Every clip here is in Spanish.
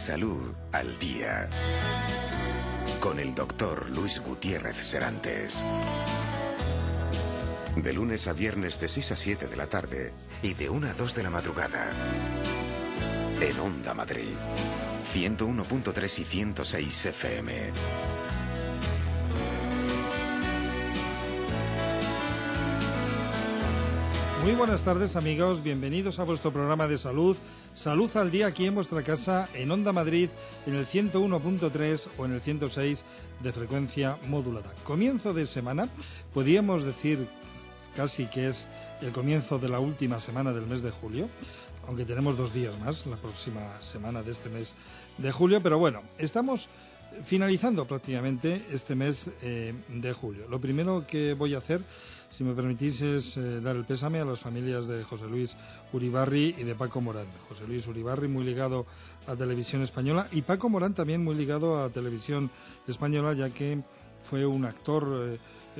Salud al Día, con el doctor Luis Gutiérrez Serantes. De lunes a viernes de 6 a 7 de la tarde y de 1 a 2 de la madrugada. En Onda Madrid, 101.3 y 106 FM. Muy buenas tardes, amigos, bienvenidos a vuestro programa de salud, Salud al Día, aquí en vuestra casa, en Onda Madrid, en el 101.3 o en el 106 de frecuencia modulada. Comienzo de semana, podríamos decir casi que es el comienzo de la última semana del mes de julio, aunque tenemos 2 días más, la próxima semana de este mes de julio, pero bueno, estamos finalizando prácticamente este mes de julio. Lo primero que voy a hacer, si me permitís, es dar el pésame a las familias de José Luis Uribarri y de Paco Morán. José Luis Uribarri muy ligado a Televisión Española y Paco Morán también muy ligado a Televisión Española, ya que fue un actor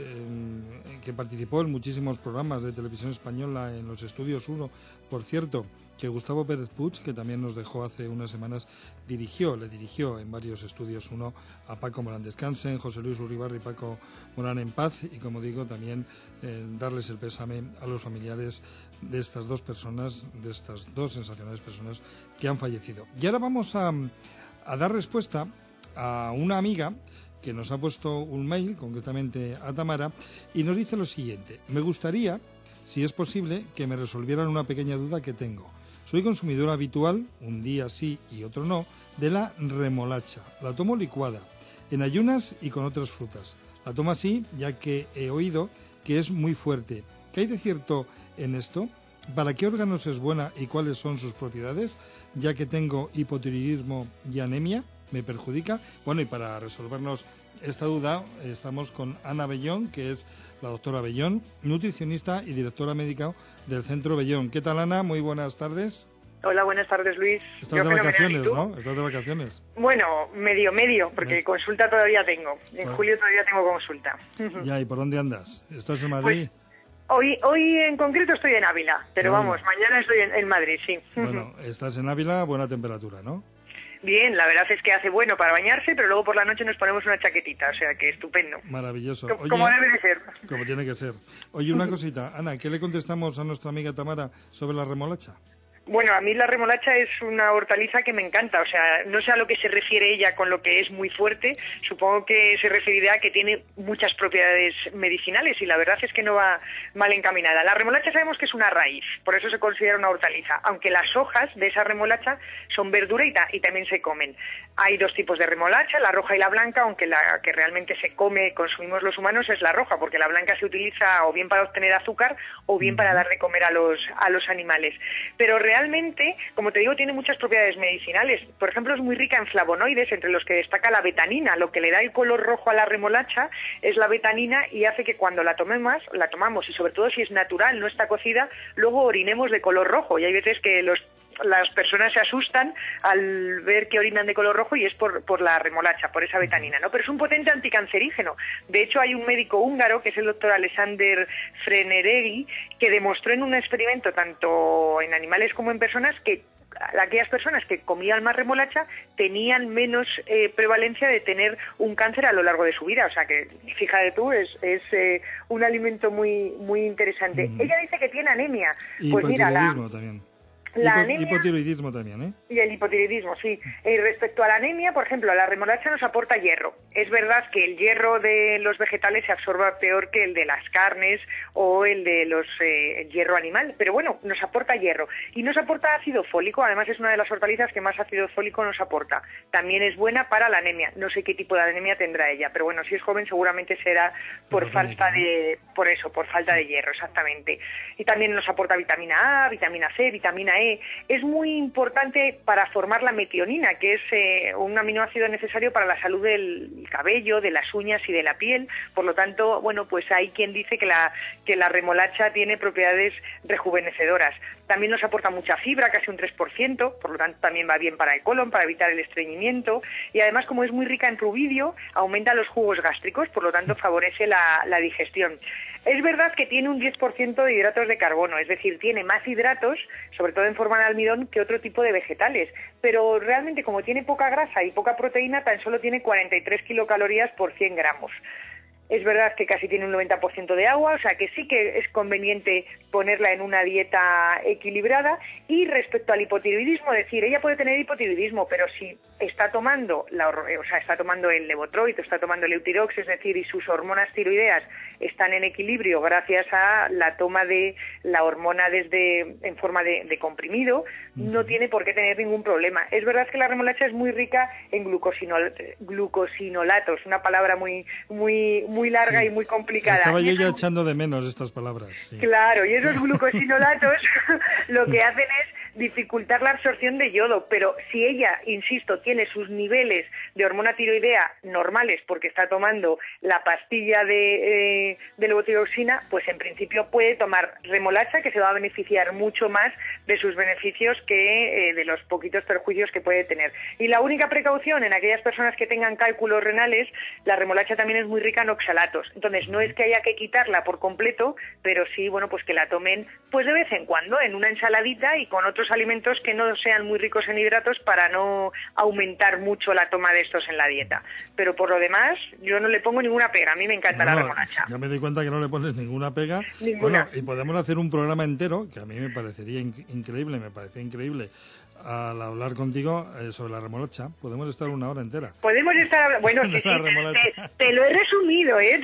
que participó en muchísimos programas de Televisión Española en los Estudios 1, por cierto, que Gustavo Pérez Puig, que también nos dejó hace unas semanas, le dirigió en varios Estudios 1 a Paco Morán. Descansen José Luis Uribarri y Paco Morán en paz, y como digo, también darles el pésame a los familiares de estas dos personas, de estas dos sensacionales personas que han fallecido. Y ahora vamos a dar respuesta a una amiga que nos ha puesto un mail, concretamente a Tamara, y nos dice lo siguiente: me gustaría, si es posible, que me resolvieran una pequeña duda que tengo. Soy consumidor habitual, un día sí y otro no, de la remolacha. La tomo licuada, en ayunas y con otras frutas. La tomo así, ya que he oído que es muy fuerte. ¿Qué hay de cierto en esto? ¿Para qué órganos es buena y cuáles son sus propiedades? Ya que tengo hipotiroidismo y anemia, ¿me perjudica? Bueno, y para resolvernos esta duda estamos con Ana Bellón, que es la doctora Bellón, nutricionista y directora médica del Centro Bellón. ¿Qué tal, Ana? Muy buenas tardes. Hola, buenas tardes, Luis. Estás de vacaciones, ¿no? Estás de vacaciones. Bueno, medio, porque consulta todavía tengo. En julio todavía tengo consulta. Ya, ¿y por dónde andas? ¿Estás en Madrid? Pues, hoy en concreto estoy en Ávila, pero vamos, mañana estoy en Madrid, sí. Bueno, estás en Ávila, buena temperatura, ¿no? Bien, la verdad es que hace bueno para bañarse, pero luego por la noche nos ponemos una chaquetita, o sea que estupendo. Maravilloso. Oye, como debe de ser. Como tiene que ser. Oye, una cosita, Ana, ¿qué le contestamos a nuestra amiga Tamara sobre la remolacha? Bueno, a mí la remolacha es una hortaliza que me encanta, o sea, no sé a lo que se refiere ella con lo que es muy fuerte, supongo que se referirá a que tiene muchas propiedades medicinales y la verdad es que no va mal encaminada. La remolacha sabemos que es una raíz, por eso se considera una hortaliza, aunque las hojas de esa remolacha son verdura y también se comen. Hay 2 tipos de remolacha, la roja y la blanca, aunque la que realmente se come, consumimos los humanos, es la roja, porque la blanca se utiliza o bien para obtener azúcar o bien para dar de comer a los animales. Pero realmente, como te digo, tiene muchas propiedades medicinales. Por ejemplo, es muy rica en flavonoides, entre los que destaca la betanina. Lo que le da el color rojo a la remolacha es la betanina y hace que cuando la tomamos, y sobre todo si es natural, no está cocida, luego orinemos de color rojo. Y hay veces que las personas se asustan al ver que orinan de color rojo y es por la remolacha, por esa betanina, ¿no? Pero es un potente anticancerígeno. De hecho, hay un médico húngaro, que es el doctor Alexander Freneregui, que demostró en un experimento, tanto en animales como en personas, que aquellas personas que comían más remolacha tenían menos prevalencia de tener un cáncer a lo largo de su vida. O sea que, fíjate tú, es un alimento muy, muy interesante. Ella dice que tiene anemia. Y pues mira, también. La anemia, hipotiroidismo también, ¿eh? Y el hipotiroidismo, sí. Respecto a la anemia, por ejemplo, la remolacha nos aporta hierro. Es verdad que el hierro de los vegetales se absorba peor que el de las carnes o el de el hierro animal, pero bueno, nos aporta hierro. Y nos aporta ácido fólico, además es una de las hortalizas que más ácido fólico nos aporta. También es buena para la anemia. No sé qué tipo de anemia tendrá ella, pero bueno, si es joven seguramente será por falta de hierro, exactamente. Y también nos aporta vitamina A, vitamina C, vitamina E. Es muy importante para formar la metionina, que es un aminoácido necesario para la salud del cabello, de las uñas y de la piel. Por lo tanto, bueno, pues hay quien dice que la remolacha tiene propiedades rejuvenecedoras. También nos aporta mucha fibra, casi un 3%, por lo tanto también va bien para el colon, para evitar el estreñimiento. Y además, como es muy rica en rubidio, aumenta los jugos gástricos, por lo tanto favorece la digestión. Es verdad que tiene un 10% de hidratos de carbono, es decir, tiene más hidratos, sobre todo en forma de almidón, que otro tipo de vegetales. Pero realmente, como tiene poca grasa y poca proteína, tan solo tiene 43 kilocalorías por 100 gramos. Es verdad que casi tiene un 90% de agua, o sea que sí que es conveniente ponerla en una dieta equilibrada. Y respecto al hipotiroidismo, es decir, ella puede tener hipotiroidismo, pero si está tomando está tomando el Levotroid, está tomando el Eutirox, es decir, y sus hormonas tiroideas están en equilibrio gracias a la toma de la hormona en forma de comprimido, no tiene por qué tener ningún problema. Es verdad que la remolacha es muy rica en glucosinolatos, una palabra muy larga y muy complicada. Estaba yo ya echando de menos estas palabras. Sí. Claro, y esos glucosinolatos lo que hacen es dificultar la absorción de yodo, pero si ella, insisto, tiene sus niveles de hormona tiroidea normales porque está tomando la pastilla de levotiroxina, pues en principio puede tomar remolacha, que se va a beneficiar mucho más de sus beneficios que de los poquitos perjuicios que puede tener. Y la única precaución en aquellas personas que tengan cálculos renales, la remolacha también es muy rica en oxalatos. Entonces no es que haya que quitarla por completo, pero sí, bueno, pues que la tomen pues de vez en cuando en una ensaladita y con otros alimentos que no sean muy ricos en hidratos para no aumentar mucho la toma de estos en la dieta. Pero por lo demás, yo no le pongo ninguna pega. A mí me encanta la remolacha. Ya me doy cuenta que no le pones ninguna pega. Ninguna. Bueno, y podemos hacer un programa entero, que a mí me parecería increíble, al hablar contigo sobre la remolacha. Podemos estar una hora entera. Podemos estar... Bueno, sí, te lo he resumido, ¿eh?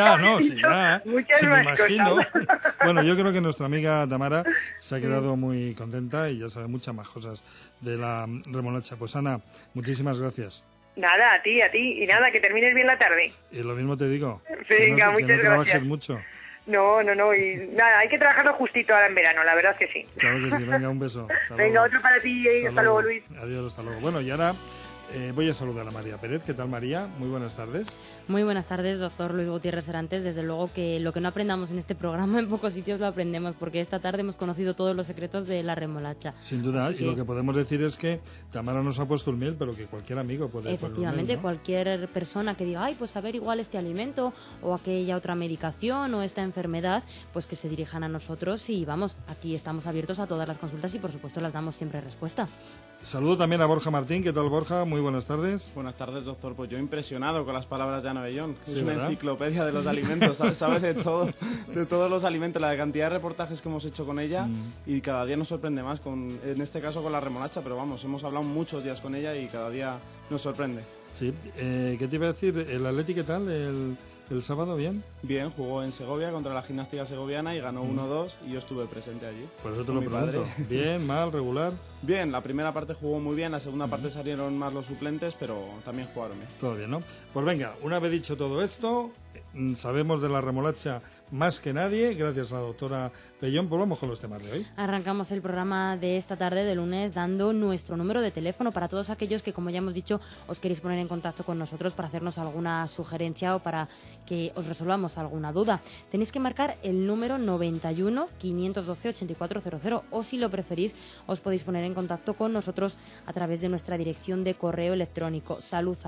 Muchas más cosas. Bueno, yo creo que nuestra amiga Tamara se ha quedado muy contenta y ya sabe muchas más cosas de la remolacha. Pues Ana, muchísimas gracias. Nada, a ti, y nada, que termines bien la tarde. Y lo mismo te digo. Venga, muchas gracias. trabajes mucho. No, y nada, hay que trabajarlo justito ahora en verano, la verdad que sí. Claro que sí, venga, un beso. Venga, otro para ti y hasta luego, Luis. Adiós, hasta luego. Bueno, y ahora voy a saludar a María Pérez. ¿Qué tal, María? Muy buenas tardes. Muy buenas tardes, doctor Luis Gutiérrez Serantes. Desde luego que lo que no aprendamos en este programa en pocos sitios lo aprendemos, porque esta tarde hemos conocido todos los secretos de la remolacha. Sin duda, y lo que podemos decir es que Tamara nos ha puesto un miel, pero que cualquier amigo puede efectivamente, poner un miel, ¿no? Cualquier persona que diga, ay, pues saber igual este alimento o aquella otra medicación o esta enfermedad, pues que se dirijan a nosotros y vamos, aquí estamos abiertos a todas las consultas y por supuesto las damos siempre respuesta. Saludo también a Borja Martín. ¿Qué tal, Borja? Muy buenas tardes. Buenas tardes, doctor. Pues yo impresionado con las palabras de Ana Bellón. Sí, es una ¿verdad? Enciclopedia de los alimentos. Sabe de todos los alimentos, la cantidad de reportajes que hemos hecho con ella y cada día nos sorprende más, en este caso con la remolacha, pero vamos, hemos hablado muchos días con ella y cada día nos sorprende. Sí. ¿Qué te iba a decir? ¿El Atleti qué tal? ¿El sábado bien? Bien, jugó en Segovia contra la Gimnástica Segoviana y ganó 1-2 y yo estuve presente allí. Por eso te lo pregunto. ¿Bien, mal, regular? Bien, la primera parte jugó muy bien, la segunda parte salieron más los suplentes, pero también jugaron bien. Todo bien, ¿no? Pues venga, una vez dicho todo esto, sabemos de la remolacha más que nadie, gracias a la doctora Bellón. Pues vamos con los temas de hoy. Arrancamos el programa de esta tarde de lunes dando nuestro número de teléfono para todos aquellos que, como ya hemos dicho, os queréis poner en contacto con nosotros para hacernos alguna sugerencia o para que os resolvamos alguna duda. Tenéis que marcar el número 91 512 8400 o, si lo preferís, os podéis poner en contacto con nosotros a través de nuestra dirección de correo electrónico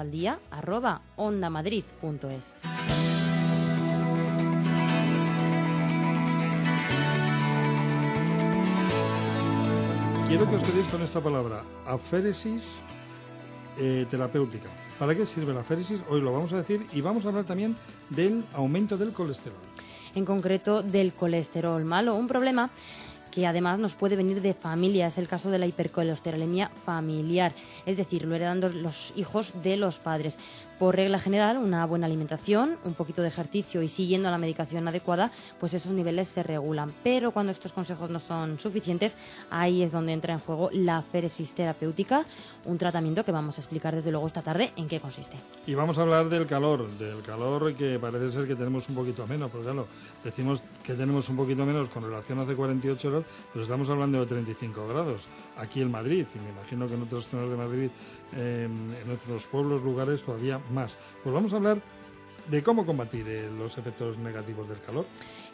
saludaldia@ondamadrid.es. Quiero que os quedéis con esta palabra, aféresis terapéutica. ¿Para qué sirve la aféresis? Hoy lo vamos a decir y vamos a hablar también del aumento del colesterol. En concreto del colesterol malo, un problema que además nos puede venir de familia. Es el caso de la hipercolesterolemia familiar, es decir, lo heredan los hijos de los padres. Por regla general, una buena alimentación, un poquito de ejercicio y siguiendo la medicación adecuada, pues esos niveles se regulan. Pero cuando estos consejos no son suficientes, ahí es donde entra en juego la aféresis terapéutica, un tratamiento que vamos a explicar desde luego esta tarde en qué consiste. Y vamos a hablar del calor que parece ser que tenemos un poquito menos, porque claro, decimos que tenemos un poquito menos con relación a hace 48 horas, pero estamos hablando de 35 grados aquí en Madrid, y me imagino que en otras zonas de Madrid, en otros pueblos, lugares todavía más. Pues vamos a hablar de cómo combatir los efectos negativos del calor.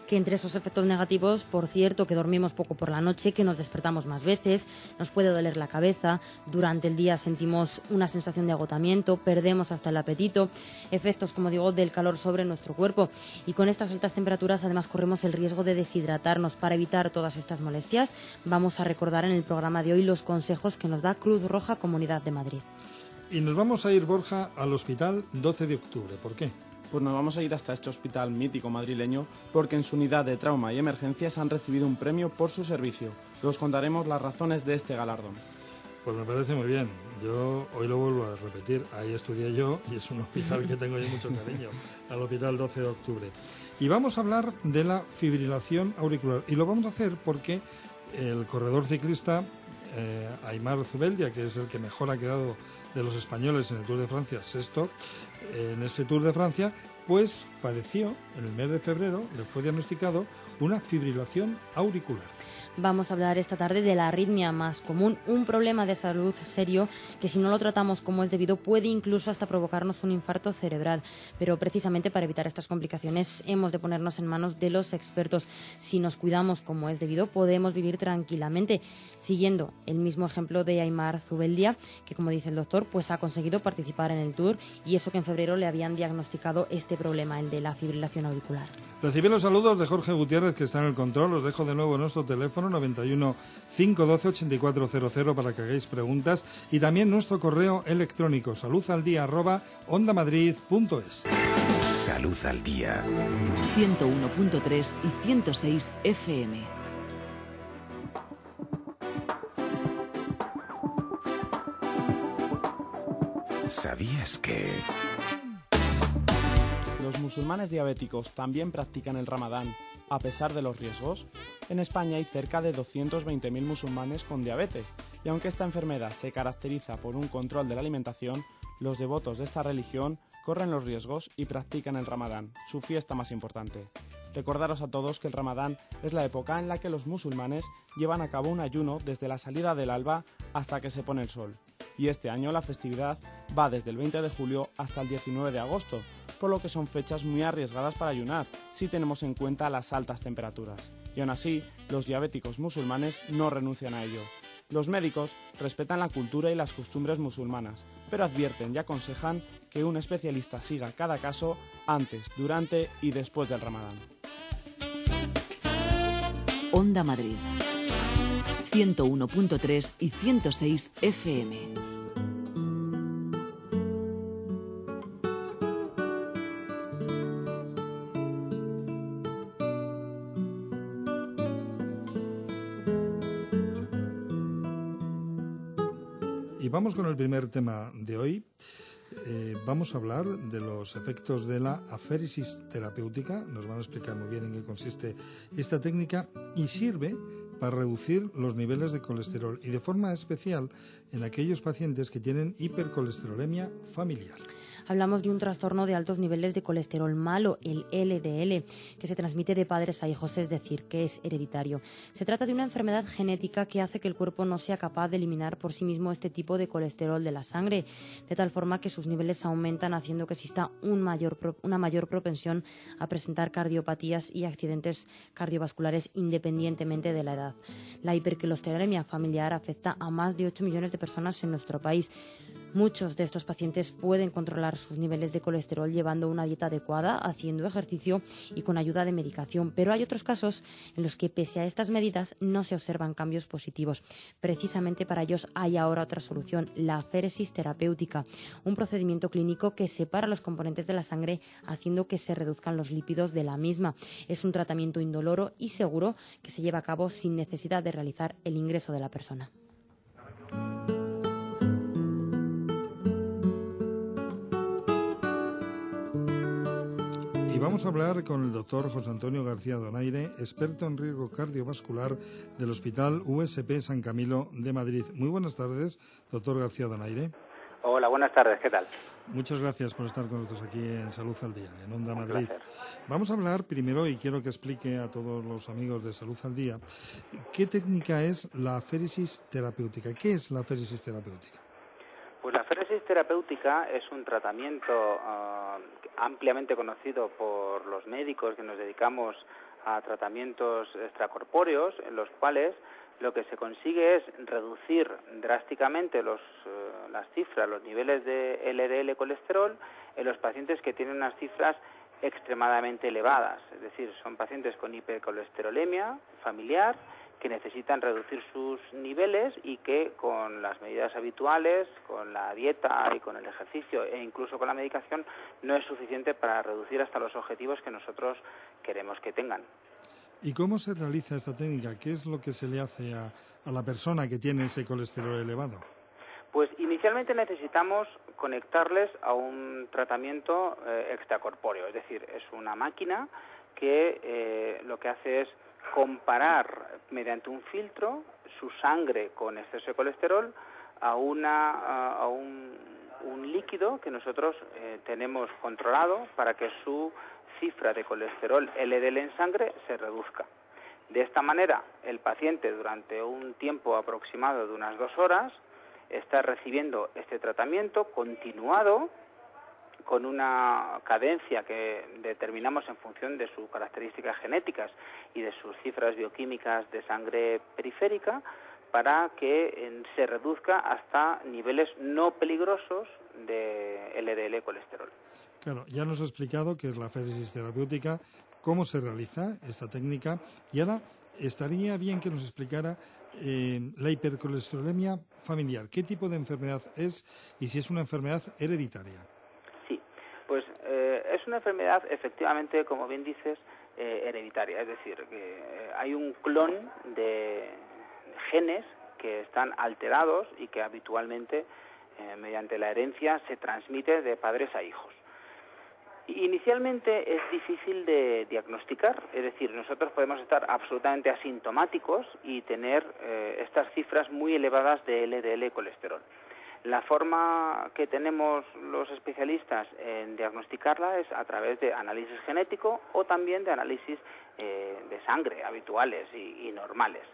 que entre esos efectos negativos, por cierto, que dormimos poco por la noche, que nos despertamos más veces, nos puede doler la cabeza, durante el día sentimos una sensación de agotamiento, perdemos hasta el apetito, efectos, como digo, del calor sobre nuestro cuerpo. Y con estas altas temperaturas, además, corremos el riesgo de deshidratarnos. Para evitar todas estas molestias, vamos a recordar en el programa de hoy los consejos que nos da Cruz Roja Comunidad de Madrid. Y nos vamos a ir, Borja, al Hospital 12 de Octubre. ¿Por qué? Pues nos vamos a ir hasta este hospital mítico madrileño porque en su unidad de trauma y emergencias han recibido un premio por su servicio. Os contaremos las razones de este galardón. Pues me parece muy bien. Yo hoy lo vuelvo a repetir. Ahí estudié yo y es un hospital que tengo yo mucho cariño, al Hospital 12 de Octubre. Y vamos a hablar de la fibrilación auricular. Y lo vamos a hacer porque el corredor ciclista Aimar Zubeldia, que es el que mejor ha quedado de los españoles en el Tour de Francia, sexto, en ese Tour de Francia, pues padeció en el mes de febrero, le fue diagnosticado una fibrilación auricular. Vamos a hablar esta tarde de la arritmia más común, un problema de salud serio que si no lo tratamos como es debido puede incluso hasta provocarnos un infarto cerebral. Pero precisamente para evitar estas complicaciones hemos de ponernos en manos de los expertos. Si nos cuidamos como es debido podemos vivir tranquilamente, siguiendo el mismo ejemplo de Aimar Zubeldia, que como dice el doctor, pues ha conseguido participar en el Tour y eso que en febrero le habían diagnosticado este problema, el de la fibrilación auricular. Recibí los saludos de Jorge Gutiérrez, que está en el control. Os dejo de nuevo nuestro teléfono 91 512 8400 para que hagáis preguntas y también nuestro correo electrónico saludaldia@ondamadrid.es. Salud al Día. 101.3 y 106 FM. ¿Sabías que...? ¿Los musulmanes diabéticos también practican el Ramadán a pesar de los riesgos? En España hay cerca de 220.000 musulmanes con diabetes y aunque esta enfermedad se caracteriza por un control de la alimentación, los devotos de esta religión corren los riesgos y practican el Ramadán, su fiesta más importante. Recordaros a todos que el Ramadán es la época en la que los musulmanes llevan a cabo un ayuno desde la salida del alba hasta que se pone el sol. Y este año la festividad va desde el 20 de julio hasta el 19 de agosto, por lo que son fechas muy arriesgadas para ayunar, si tenemos en cuenta las altas temperaturas. Y aún así, los diabéticos musulmanes no renuncian a ello. Los médicos respetan la cultura y las costumbres musulmanas, pero advierten y aconsejan que un especialista siga cada caso antes, durante y después del Ramadán. Onda Madrid 101.3 y 106 FM. Y vamos con el primer tema de hoy. Vamos a hablar de los efectos de la aféresis terapéutica. Nos van a explicar muy bien en qué consiste esta técnica y sirve para reducir los niveles de colesterol y de forma especial en aquellos pacientes que tienen hipercolesterolemia familiar. Hablamos de un trastorno de altos niveles de colesterol malo, el LDL, que se transmite de padres a hijos, es decir, que es hereditario. Se trata de una enfermedad genética que hace que el cuerpo no sea capaz de eliminar por sí mismo este tipo de colesterol de la sangre, de tal forma que sus niveles aumentan, haciendo que exista una mayor propensión a presentar cardiopatías y accidentes cardiovasculares independientemente de la edad. La hipercolesterolemia familiar afecta a más de 8 millones de personas en nuestro país. Muchos de estos pacientes pueden controlar sus niveles de colesterol llevando una dieta adecuada, haciendo ejercicio y con ayuda de medicación, pero hay otros casos en los que pese a estas medidas no se observan cambios positivos. Precisamente para ellos hay ahora otra solución, la aféresis terapéutica, un procedimiento clínico que separa los componentes de la sangre haciendo que se reduzcan los lípidos de la misma. Es un tratamiento indoloro y seguro que se lleva a cabo sin necesidad de realizar el ingreso de la persona. Y vamos a hablar con el doctor José Antonio García Donaire, experto en riesgo cardiovascular del Hospital USP San Camilo de Madrid. Muy buenas tardes, doctor García Donaire. Hola, buenas tardes, ¿qué tal? Muchas gracias por estar con nosotros aquí en Salud al Día, en Onda Madrid. Placer. Vamos a hablar primero, y quiero que explique a todos los amigos de Salud al Día, ¿qué técnica es la aféresis terapéutica? ¿Qué es la aféresis terapéutica? Pues la aféresis terapéutica es un tratamiento ampliamente conocido por los médicos que nos dedicamos a tratamientos extracorpóreos en los cuales lo que se consigue es reducir drásticamente las cifras, los niveles de LDL colesterol en los pacientes que tienen unas cifras extremadamente elevadas. Es decir, son pacientes con hipercolesterolemia familiar que necesitan reducir sus niveles y que con las medidas habituales, con la dieta y con el ejercicio e incluso con la medicación no es suficiente para reducir hasta los objetivos que nosotros queremos que tengan. ¿Y cómo se realiza esta técnica? ¿Qué es lo que se le hace a la persona que tiene ese colesterol elevado? Pues inicialmente necesitamos conectarles a un tratamiento extracorpóreo, es decir, es una máquina que lo que hace es comparar mediante un filtro su sangre con exceso de colesterol a un líquido que nosotros tenemos controlado para que su cifra de colesterol LDL en sangre se reduzca. De esta manera, el paciente durante un tiempo aproximado de unas 2 horas está recibiendo este tratamiento continuado con una cadencia que determinamos en función de sus características genéticas y de sus cifras bioquímicas de sangre periférica para que se reduzca hasta niveles no peligrosos de LDL colesterol. Claro, ya nos ha explicado qué es la féresis terapéutica, cómo se realiza esta técnica y ahora estaría bien que nos explicara la hipercolesterolemia familiar. ¿Qué tipo de enfermedad es y si es una enfermedad hereditaria? Sí, pues es una enfermedad efectivamente, como bien dices, hereditaria. Es decir, que hay un clon de genes que están alterados y que habitualmente mediante la herencia se transmite de padres a hijos. Inicialmente es difícil de diagnosticar, es decir, nosotros podemos estar absolutamente asintomáticos y tener estas cifras muy elevadas de LDL colesterol. La forma que tenemos los especialistas en diagnosticarla es a través de análisis genético o también de análisis de sangre habituales y normales.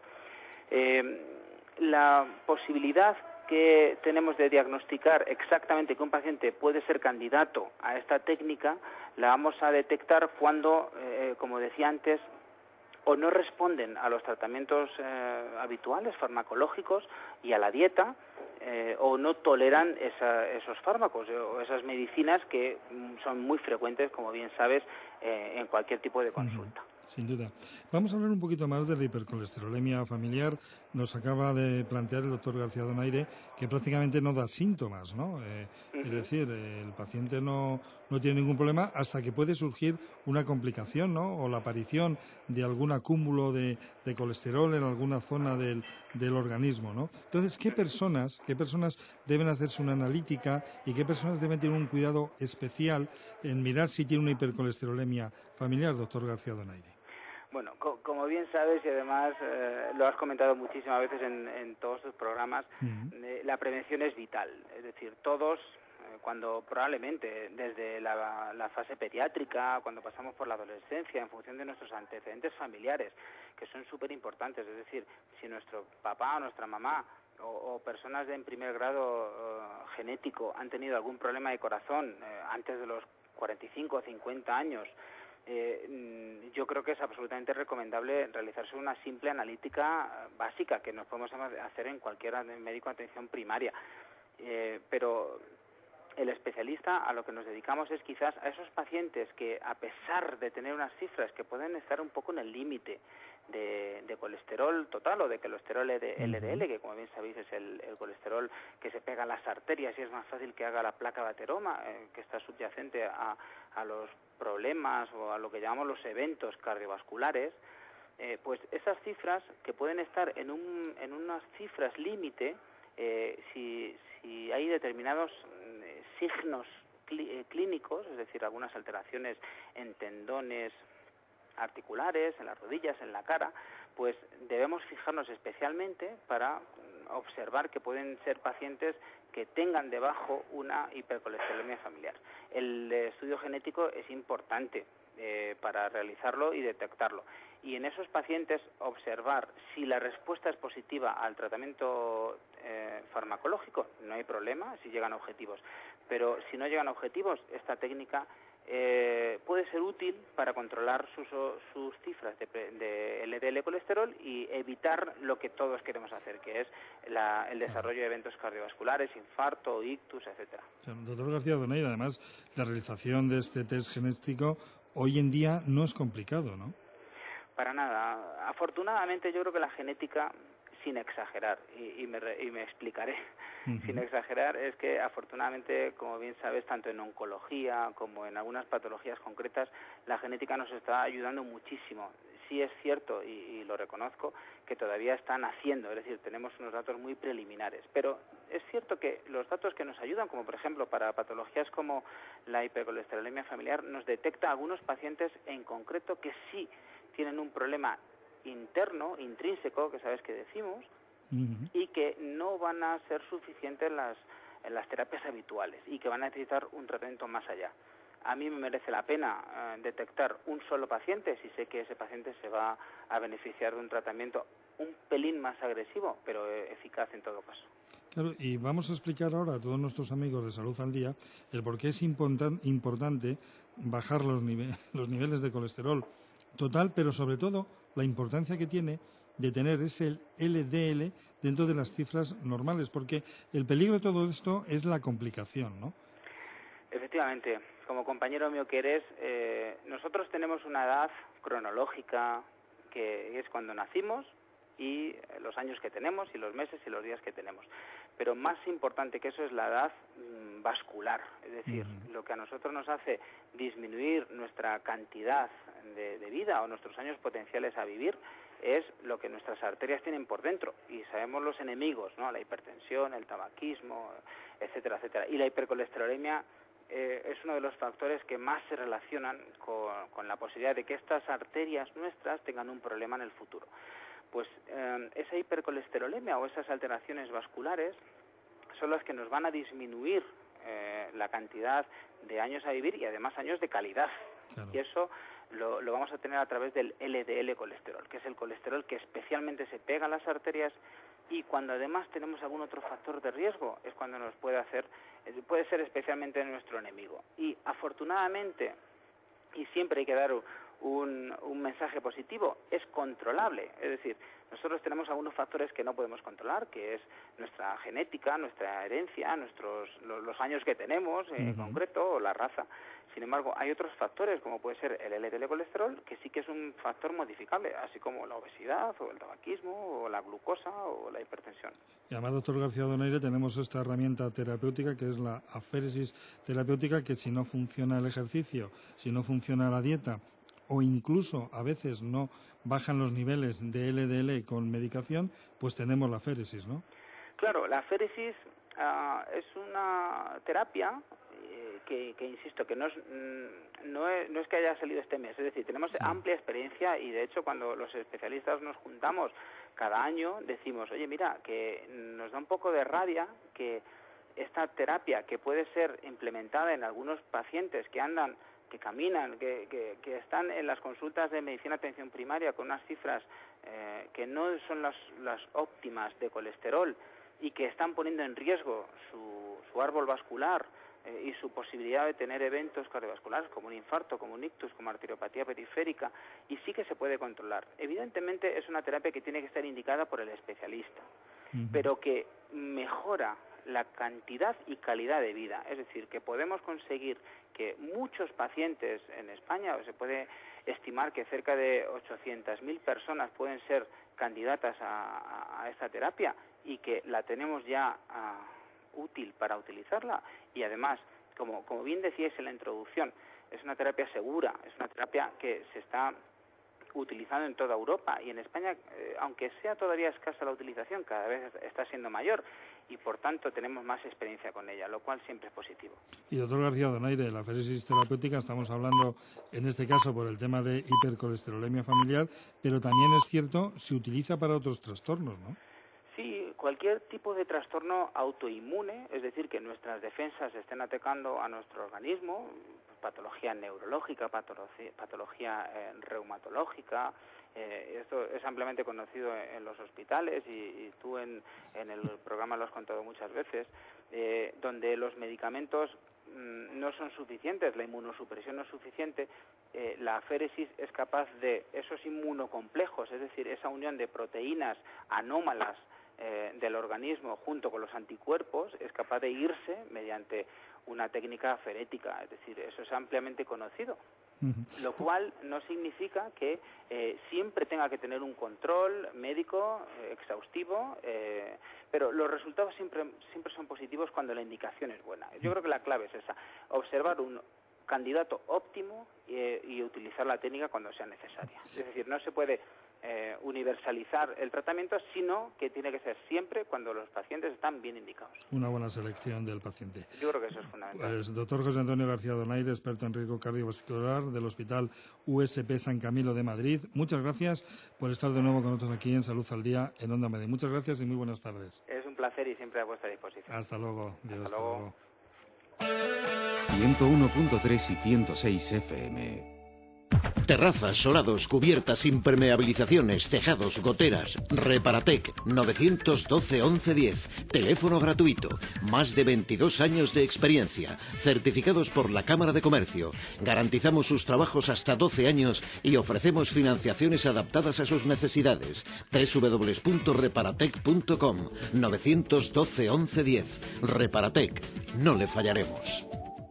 La posibilidad que tenemos de diagnosticar exactamente que un paciente puede ser candidato a esta técnica la vamos a detectar cuando, como decía antes, o no responden a los tratamientos habituales, farmacológicos y a la dieta, o no toleran esos fármacos o esas medicinas que son muy frecuentes, como bien sabes, en cualquier tipo de consulta. Sin duda. Vamos a hablar un poquito más de la hipercolesterolemia familiar. Nos acaba de plantear el doctor García Donaire que prácticamente no da síntomas, ¿no? Es decir, el paciente no tiene ningún problema hasta que puede surgir una complicación, ¿no? O la aparición de algún acúmulo de colesterol en alguna zona del organismo, ¿no? Entonces, ¿qué personas deben hacerse una analítica y qué personas deben tener un cuidado especial en mirar si tiene una hipercolesterolemia familiar, doctor García Donaire? Bueno, como bien sabes y además lo has comentado muchísimas veces en todos tus programas, la prevención es vital. Es decir, todos, cuando probablemente desde la fase pediátrica, cuando pasamos por la adolescencia, en función de nuestros antecedentes familiares, que son súper importantes, es decir, si nuestro papá o nuestra mamá o personas en primer grado genético han tenido algún problema de corazón antes de los 45 o 50 años, yo creo que es absolutamente recomendable realizarse una simple analítica básica que nos podemos hacer en cualquier médico de atención primaria. Pero el especialista a lo que nos dedicamos es quizás a esos pacientes que, a pesar de tener unas cifras que pueden estar un poco en el límite de colesterol total o de colesterol LDL, que como bien sabéis es el colesterol que se pega a las arterias y es más fácil que haga la placa de ateroma, que está subyacente a los problemas o a lo que llamamos los eventos cardiovasculares, pues esas cifras que pueden estar en unas cifras límite, si hay determinados signos clínicos, es decir, algunas alteraciones en tendones articulares, en las rodillas, en la cara, pues debemos fijarnos especialmente para observar que pueden ser pacientes que tengan debajo una hipercolesterolemia familiar. El estudio genético es importante para realizarlo y detectarlo. Y en esos pacientes observar si la respuesta es positiva al tratamiento farmacológico, no hay problema si llegan a objetivos. Pero si no llegan a objetivos, esta técnica puede ser útil para controlar sus cifras de LDL colesterol y evitar lo que todos queremos hacer, que es el desarrollo de eventos cardiovasculares, infarto, ictus, etcétera. Doctor García Donaire, además, la realización de este test genético hoy en día no es complicado, ¿no? Para nada. Afortunadamente, yo creo que la genética, sin exagerar, y me explicaré, sin exagerar, es que afortunadamente, como bien sabes, tanto en oncología como en algunas patologías concretas, la genética nos está ayudando muchísimo. Sí es cierto, y lo reconozco, que todavía están haciendo, es decir, tenemos unos datos muy preliminares, pero es cierto que los datos que nos ayudan, como por ejemplo para patologías como la hipercolesterolemia familiar, nos detecta algunos pacientes en concreto que sí tienen un problema interno, intrínseco, que sabes que decimos, y que no van a ser suficientes en las terapias habituales y que van a necesitar un tratamiento más allá. A mí me merece la pena detectar un solo paciente si sé que ese paciente se va a beneficiar de un tratamiento un pelín más agresivo, pero eficaz en todo caso. Claro, y vamos a explicar ahora a todos nuestros amigos de Salud al Día el por qué es importante bajar los niveles de colesterol total, pero sobre todo la importancia que tiene de tener ese LDL dentro de las cifras normales, porque el peligro de todo esto es la complicación, ¿no? Efectivamente, como compañero mío que eres, nosotros tenemos una edad cronológica que es cuando nacimos y los años que tenemos y los meses y los días que tenemos. Pero más importante que eso es la edad vascular, es decir, lo que a nosotros nos hace disminuir nuestra cantidad de vida o nuestros años potenciales a vivir es lo que nuestras arterias tienen por dentro, y sabemos los enemigos, ¿no? La hipertensión, el tabaquismo, etcétera, etcétera. Y la hipercolesterolemia es uno de los factores que más se relacionan con la posibilidad de que estas arterias nuestras tengan un problema en el futuro. Pues esa hipercolesterolemia o esas alteraciones vasculares son las que nos van a disminuir la cantidad de años a vivir y además años de calidad. Claro. Y eso lo vamos a tener a través del LDL colesterol, que es el colesterol que especialmente se pega a las arterias, y cuando además tenemos algún otro factor de riesgo es cuando nos puede ser especialmente nuestro enemigo. Y afortunadamente, y siempre hay que dar un mensaje positivo, es controlable. Es decir, nosotros tenemos algunos factores que no podemos controlar, que es nuestra genética, nuestra herencia, los años que tenemos en concreto, o la raza. Sin embargo, hay otros factores, como puede ser el LDL colesterol, que sí que es un factor modificable, así como la obesidad, o el tabaquismo, o la glucosa, o la hipertensión. Y además, doctor García Donaire, tenemos esta herramienta terapéutica que es la aféresis terapéutica, que si no funciona el ejercicio, si no funciona la dieta, o incluso a veces no bajan los niveles de LDL con medicación, pues tenemos la aféresis, ¿no? Claro, la aféresis es una terapia que insisto, que no es que haya salido este mes, es decir, tenemos amplia experiencia, y de hecho cuando los especialistas nos juntamos cada año decimos, oye, mira, que nos da un poco de rabia que esta terapia, que puede ser implementada en algunos pacientes que andan, que caminan, que están en las consultas de medicina de atención primaria con unas cifras que no son las óptimas de colesterol y que están poniendo en riesgo su árbol vascular y su posibilidad de tener eventos cardiovasculares como un infarto, como un ictus, como arteriopatía periférica, y sí que se puede controlar. Evidentemente es una terapia que tiene que estar indicada por el especialista, pero que mejora la cantidad y calidad de vida. Es decir, que podemos conseguir que muchos pacientes en España, o se puede estimar que cerca de 800.000 personas pueden ser candidatas a esta terapia, y que la tenemos ya útil para utilizarla, y además, como bien decíais en la introducción, es una terapia segura, es una terapia que se está utilizando en toda Europa, y en España, aunque sea todavía escasa la utilización, cada vez está siendo mayor, y por tanto tenemos más experiencia con ella, lo cual siempre es positivo. Y doctor García Donaire, la aféresis terapéutica, estamos hablando en este caso por el tema de hipercolesterolemia familiar, pero también es cierto, se utiliza para otros trastornos, ¿no? Sí, cualquier tipo de trastorno autoinmune, es decir, que nuestras defensas estén atacando a nuestro organismo, patología neurológica, patología reumatológica, esto es ampliamente conocido en los hospitales, y tú en el programa lo has contado muchas veces, donde los medicamentos no son suficientes, la inmunosupresión no es suficiente, la aféresis es capaz de esos inmunocomplejos, es decir, esa unión de proteínas anómalas del organismo junto con los anticuerpos, es capaz de irse mediante una técnica aferética, es decir, eso es ampliamente conocido. Lo cual no significa que siempre tenga que tener un control médico exhaustivo, pero los resultados siempre son positivos cuando la indicación es buena. Yo creo que la clave es esa, observar un candidato óptimo y utilizar la técnica cuando sea necesaria. Es decir, no se puede universalizar el tratamiento, sino que tiene que ser siempre cuando los pacientes están bien indicados. Una buena selección del paciente. Yo creo que eso es fundamental. Pues, doctor José Antonio García Donaire, experto en riesgo cardiovascular del Hospital USP San Camilo de Madrid. Muchas gracias por estar de nuevo con nosotros aquí en Salud al Día en Onda Madrid. Muchas gracias y muy buenas tardes. Es un placer y siempre a vuestra disposición. Hasta luego. Dios, hasta luego. 101.3 y 106 FM. Terrazas, solados, cubiertas, impermeabilizaciones, tejados, goteras. Reparatec 912 1110. Teléfono gratuito. Más de 22 años de experiencia. Certificados por la Cámara de Comercio. Garantizamos sus trabajos hasta 12 años y ofrecemos financiaciones adaptadas a sus necesidades. www.reparatec.com 912 1110. Reparatec. No le fallaremos.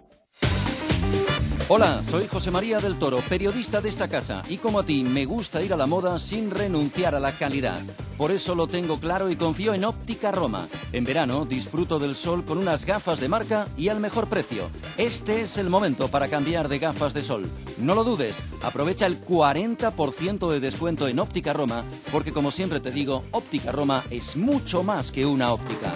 Hola, soy José María del Toro, periodista de esta casa, y como a ti me gusta ir a la moda sin renunciar a la calidad. Por eso lo tengo claro y confío en Óptica Roma. En verano disfruto del sol con unas gafas de marca y al mejor precio. Este es el momento para cambiar de gafas de sol. No lo dudes, aprovecha el 40% de descuento en Óptica Roma, porque como siempre te digo, Óptica Roma es mucho más que una óptica.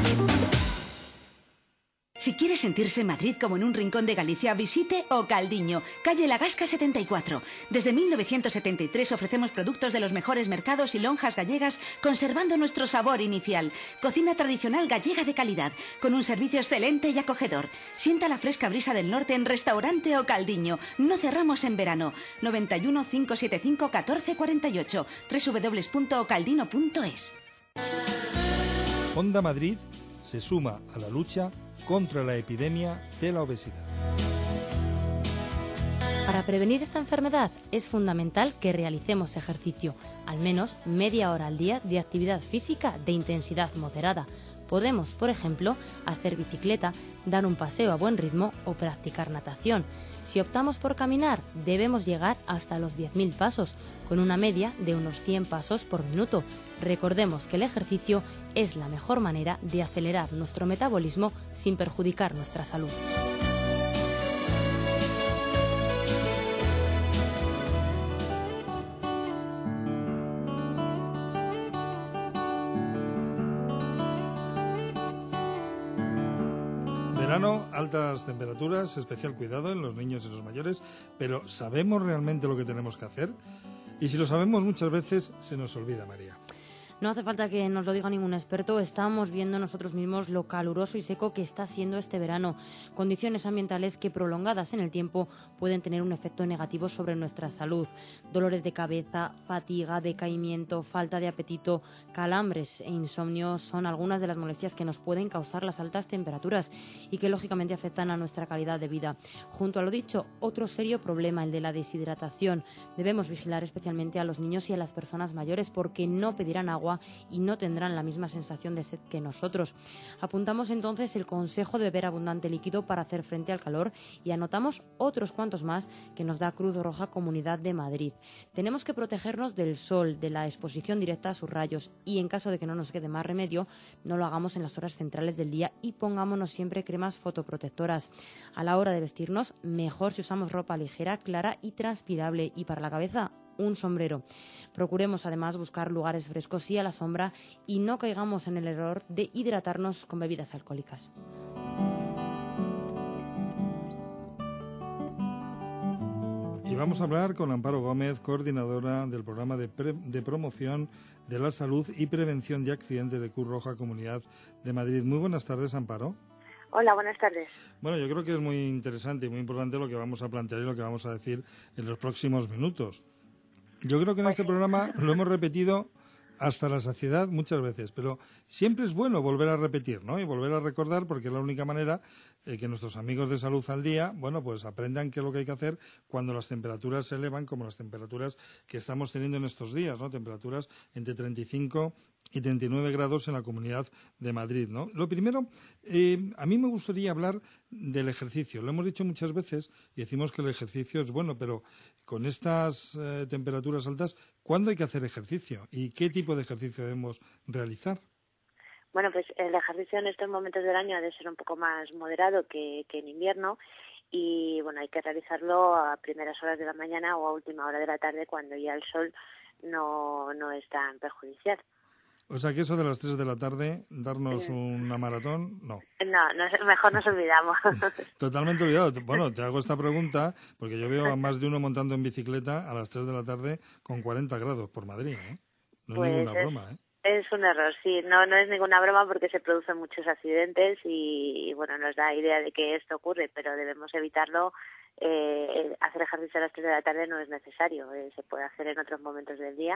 Si quiere sentirse Madrid como en un rincón de Galicia, visite O Caldiño, calle La Gasca 74. Desde 1973 ofrecemos productos de los mejores mercados y lonjas gallegas, conservando nuestro sabor inicial. Cocina tradicional gallega de calidad, con un servicio excelente y acogedor. Sienta la fresca brisa del norte en Restaurante O Caldiño. No cerramos en verano. 91 575 1448. www.ocaldino.es. Onda Madrid se suma a la lucha contra la epidemia de la obesidad. Para prevenir esta enfermedad es fundamental que realicemos ejercicio, al menos media hora al día de actividad física de intensidad moderada. Podemos, por ejemplo, hacer bicicleta, dar un paseo a buen ritmo o practicar natación. Si optamos por caminar, debemos llegar hasta los 10.000 pasos, con una media de unos 100 pasos por minuto. Recordemos que el ejercicio es la mejor manera de acelerar nuestro metabolismo sin perjudicar nuestra salud. Verano, altas temperaturas, especial cuidado en los niños y los mayores, pero ¿sabemos realmente lo que tenemos que hacer? Y si lo sabemos muchas veces se nos olvida, María. No hace falta que nos lo diga ningún experto, estamos viendo nosotros mismos lo caluroso y seco que está siendo este verano. Condiciones ambientales que prolongadas en el tiempo pueden tener un efecto negativo sobre nuestra salud. Dolores de cabeza, fatiga, decaimiento, falta de apetito, calambres e insomnio son algunas de las molestias que nos pueden causar las altas temperaturas y que lógicamente afectan a nuestra calidad de vida. Junto a lo dicho, otro serio problema, el de la deshidratación. Debemos vigilar especialmente a los niños y a las personas mayores porque no pedirán agua y no tendrán la misma sensación de sed que nosotros. Apuntamos entonces el consejo de beber abundante líquido para hacer frente al calor y anotamos otros cuantos más que nos da Cruz Roja Comunidad de Madrid. Tenemos que protegernos del sol, de la exposición directa a sus rayos y en caso de que no nos quede más remedio, no lo hagamos en las horas centrales del día y pongámonos siempre cremas fotoprotectoras. A la hora de vestirnos, mejor si usamos ropa ligera, clara y transpirable y para la cabeza, un sombrero. Procuremos además buscar lugares frescos y a la sombra y no caigamos en el error de hidratarnos con bebidas alcohólicas. Y vamos a hablar con Amparo Gómez, coordinadora del programa de promoción de la salud y prevención de accidentes de Cruz Roja Comunidad de Madrid. Muy buenas tardes, Amparo. Hola, buenas tardes. Bueno, yo creo que es muy interesante y muy importante lo que vamos a plantear y lo que vamos a decir en los próximos minutos. Yo creo que en este programa lo hemos repetido hasta la saciedad muchas veces, pero siempre es bueno volver a repetir, ¿no? Y volver a recordar, porque es la única manera que nuestros amigos de Salud al Día, bueno, pues aprendan qué es lo que hay que hacer cuando las temperaturas se elevan, como las temperaturas que estamos teniendo en estos días, ¿no? Temperaturas entre 35 y 39 grados en la Comunidad de Madrid, ¿no? Lo primero, a mí me gustaría hablar del ejercicio. Lo hemos dicho muchas veces y decimos que el ejercicio es bueno, pero con estas temperaturas altas, ¿cuándo hay que hacer ejercicio? ¿Y qué tipo de ejercicio debemos realizar? Bueno, pues el ejercicio en estos momentos del año ha de ser un poco más moderado que en invierno y, bueno, hay que realizarlo a primeras horas de la mañana o a última hora de la tarde cuando ya el sol no es tan perjudicial. O sea, que eso de las 3 de la tarde, darnos una maratón, no. No, mejor nos olvidamos. Totalmente olvidado. Bueno, te hago esta pregunta porque yo veo a más de uno montando en bicicleta a las 3 de la tarde con 40 grados por Madrid, ¿eh? No es ninguna broma, ¿eh? Es un error, sí, no es ninguna broma porque se producen muchos accidentes y bueno, nos da idea de que esto ocurre, pero debemos evitarlo. Hacer ejercicio a las 3 de la tarde no es necesario, se puede hacer en otros momentos del día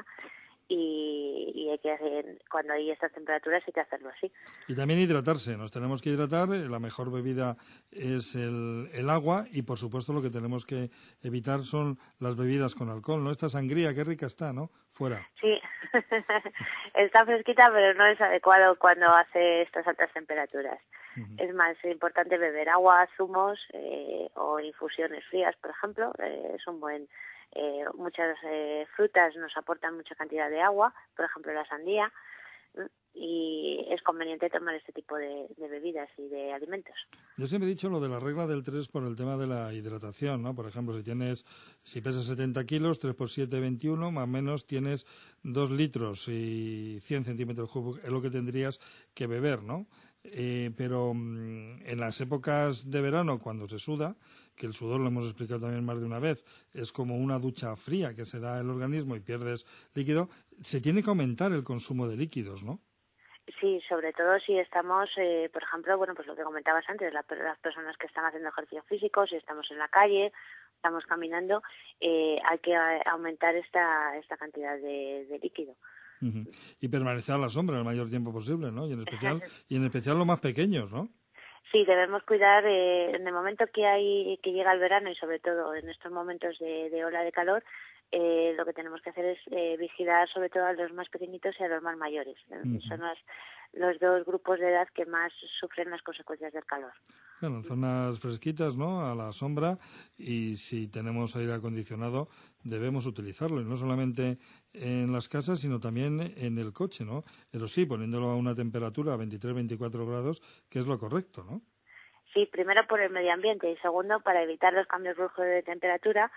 y hay que hacer, cuando hay estas temperaturas hay que hacerlo así. Y también hidratarse, nos tenemos que hidratar, la mejor bebida es el agua y por supuesto lo que tenemos que evitar son las bebidas con alcohol, ¿no? Esta sangría, qué rica está, ¿no? Fuera. Sí, está fresquita pero no es adecuado cuando hace estas altas temperaturas. Es más importante beber agua, zumos o infusiones frías, por ejemplo. Es un buen. Muchas frutas nos aportan mucha cantidad de agua, por ejemplo la sandía, y es conveniente tomar este tipo de bebidas y de alimentos. Yo siempre he dicho lo de la regla del 3 por el tema de la hidratación, ¿no? Por ejemplo, si pesas 70 kilos, 3 por 7, 21, más o menos tienes 2 litros y 100 centímetros cúbicos, es lo que tendrías que beber, ¿no? Pero en las épocas de verano, cuando se suda, que el sudor, lo hemos explicado también más de una vez, es como una ducha fría que se da al organismo y pierdes líquido, se tiene que aumentar el consumo de líquidos, ¿no? Sí, sobre todo si estamos, por ejemplo, bueno, pues lo que comentabas antes, las personas que están haciendo ejercicio físico, si estamos en la calle, estamos caminando, hay que aumentar esta cantidad de líquido. Y permanecer a la sombra el mayor tiempo posible, ¿no? Y en especial los más pequeños, ¿no? Sí, debemos cuidar en el momento que llega el verano y sobre todo en estos momentos de ola de calor, lo que tenemos que hacer es vigilar sobre todo a los más pequeñitos y a los más mayores. Son los dos grupos de edad que más sufren las consecuencias del calor. Bueno, en zonas fresquitas, ¿no? A la sombra, y si tenemos aire acondicionado debemos utilizarlo, y no solamente en las casas, sino también en el coche, ¿no? Pero sí, poniéndolo a una temperatura a 23, 24 grados, que es lo correcto, ¿no? Sí, primero por el medio ambiente y segundo para evitar los cambios bruscos de temperatura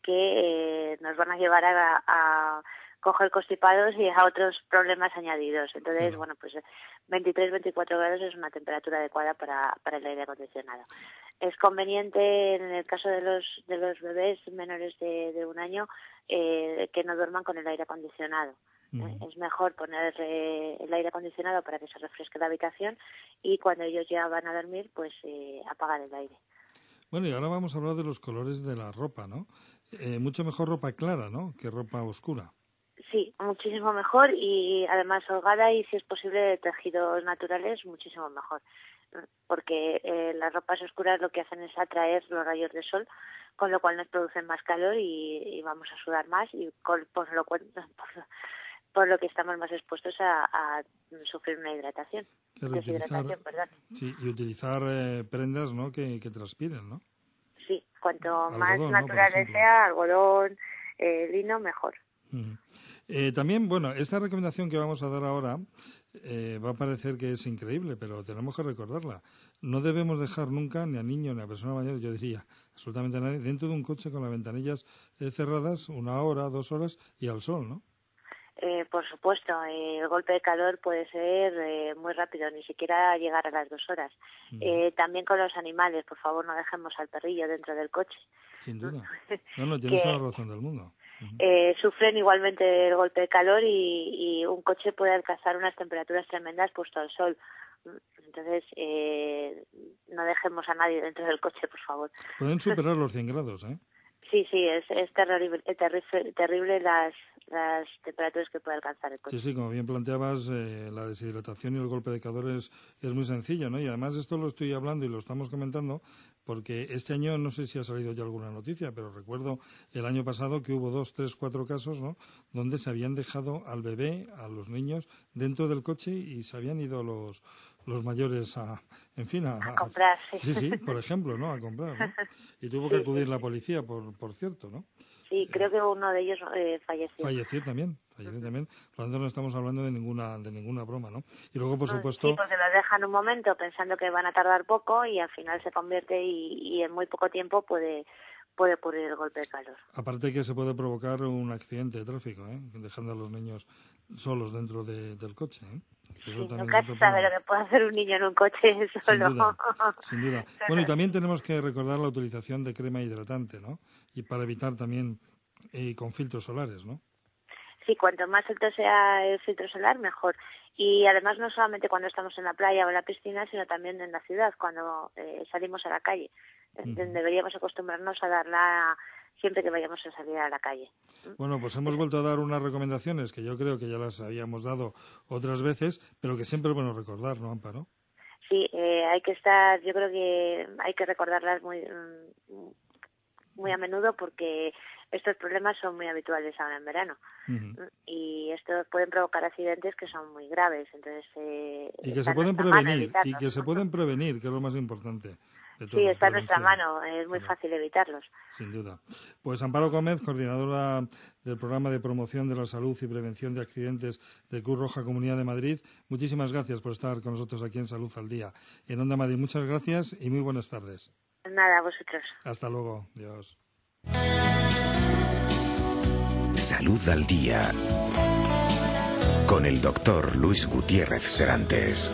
que nos van a llevar a coger constipados y a otros problemas añadidos. Entonces, bueno, pues 23, 24 grados es una temperatura adecuada para el aire acondicionado. Es conveniente, en el caso de los bebés menores de un año, que no duerman con el aire acondicionado. Es mejor poner el aire acondicionado para que se refresque la habitación y cuando ellos ya van a dormir, pues apagar el aire. Bueno, y ahora vamos a hablar de los colores de la ropa, ¿no? Mucho mejor ropa clara, ¿no?, que ropa oscura. Sí, muchísimo mejor y además holgada y si es posible de tejidos naturales, muchísimo mejor. Porque las ropas oscuras lo que hacen es atraer los rayos de sol, con lo cual nos producen más calor y vamos a sudar más y por lo que estamos más expuestos a sufrir una deshidratación, perdón. Sí, y utilizar prendas, ¿no?, que transpiren, ¿no? Sí, cuanto algodón, más ¿no?, naturales sea, algodón, lino, mejor. También, bueno, esta recomendación que vamos a dar ahora va a parecer que es increíble, pero tenemos que recordarla. No debemos dejar nunca, ni a niños ni a personas mayores, yo diría, absolutamente a nadie, dentro de un coche con las ventanillas cerradas 1 hora, 2 horas y al sol, ¿no? Por supuesto, el golpe de calor puede ser muy rápido, ni siquiera llegar a las 2 horas. También con los animales, por favor, no dejemos al perrillo dentro del coche. Sin duda. No, tienes toda la razón del mundo. Sufren igualmente el golpe de calor y un coche puede alcanzar unas temperaturas tremendas puesto al sol. Entonces, no dejemos a nadie dentro del coche, por favor. Pueden superar los 100 grados, ¿eh? Sí, es terrible las temperaturas que puede alcanzar el coche. Sí, como bien planteabas, la deshidratación y el golpe de calor es muy sencillo, ¿no? Y además esto lo estoy hablando y lo estamos comentando porque este año no sé si ha salido ya alguna noticia, pero recuerdo el año pasado que hubo 2, 3, 4 casos, ¿no?, donde se habían dejado al bebé, a los niños, dentro del coche y se habían ido los mayores a comprar, sí, por ejemplo, ¿no?, a comprar, ¿no? Y tuvo que acudir la policía, por cierto, ¿no? Sí, creo que uno de ellos falleció. Falleció también. Por lo tanto, no estamos hablando de ninguna broma, ¿no? Y luego, por supuesto... Sí, porque lo dejan un momento pensando que van a tardar poco y al final se convierte y en muy poco tiempo puede ocurrir el golpe de calor. Aparte que se puede provocar un accidente de tráfico, dejando a los niños solos dentro del coche, Eso nunca se sabe lo que puede hacer un niño en un coche solo. Sin duda. Bueno, y también tenemos que recordar la utilización de crema hidratante, ¿no? Y para evitar también con filtros solares, ¿no? Sí, cuanto más alto sea el filtro solar, mejor. Y además no solamente cuando estamos en la playa o en la piscina, sino también en la ciudad, cuando salimos a la calle. Deberíamos acostumbrarnos a darla siempre que vayamos a salir a la calle. Bueno, pues hemos vuelto a dar unas recomendaciones que yo creo que ya las habíamos dado otras veces, pero que siempre es bueno recordar, ¿no, Amparo? Sí, yo creo que hay que recordarlas muy a menudo porque estos problemas son muy habituales ahora en verano. Y estos pueden provocar accidentes que son muy graves. Entonces, y que se pueden prevenir, que es lo más importante. Sí, está en nuestra mano, es muy fácil evitarlos. Sin duda. Pues Amparo Gómez, coordinadora del Programa de Promoción de la Salud y Prevención de Accidentes de Cruz Roja Comunidad de Madrid, muchísimas gracias por estar con nosotros aquí en Salud al Día, en Onda Madrid. Muchas gracias y muy buenas tardes. Nada, a vosotros. Hasta luego. Adiós. Salud al Día, con el doctor Luis Gutiérrez Serantes.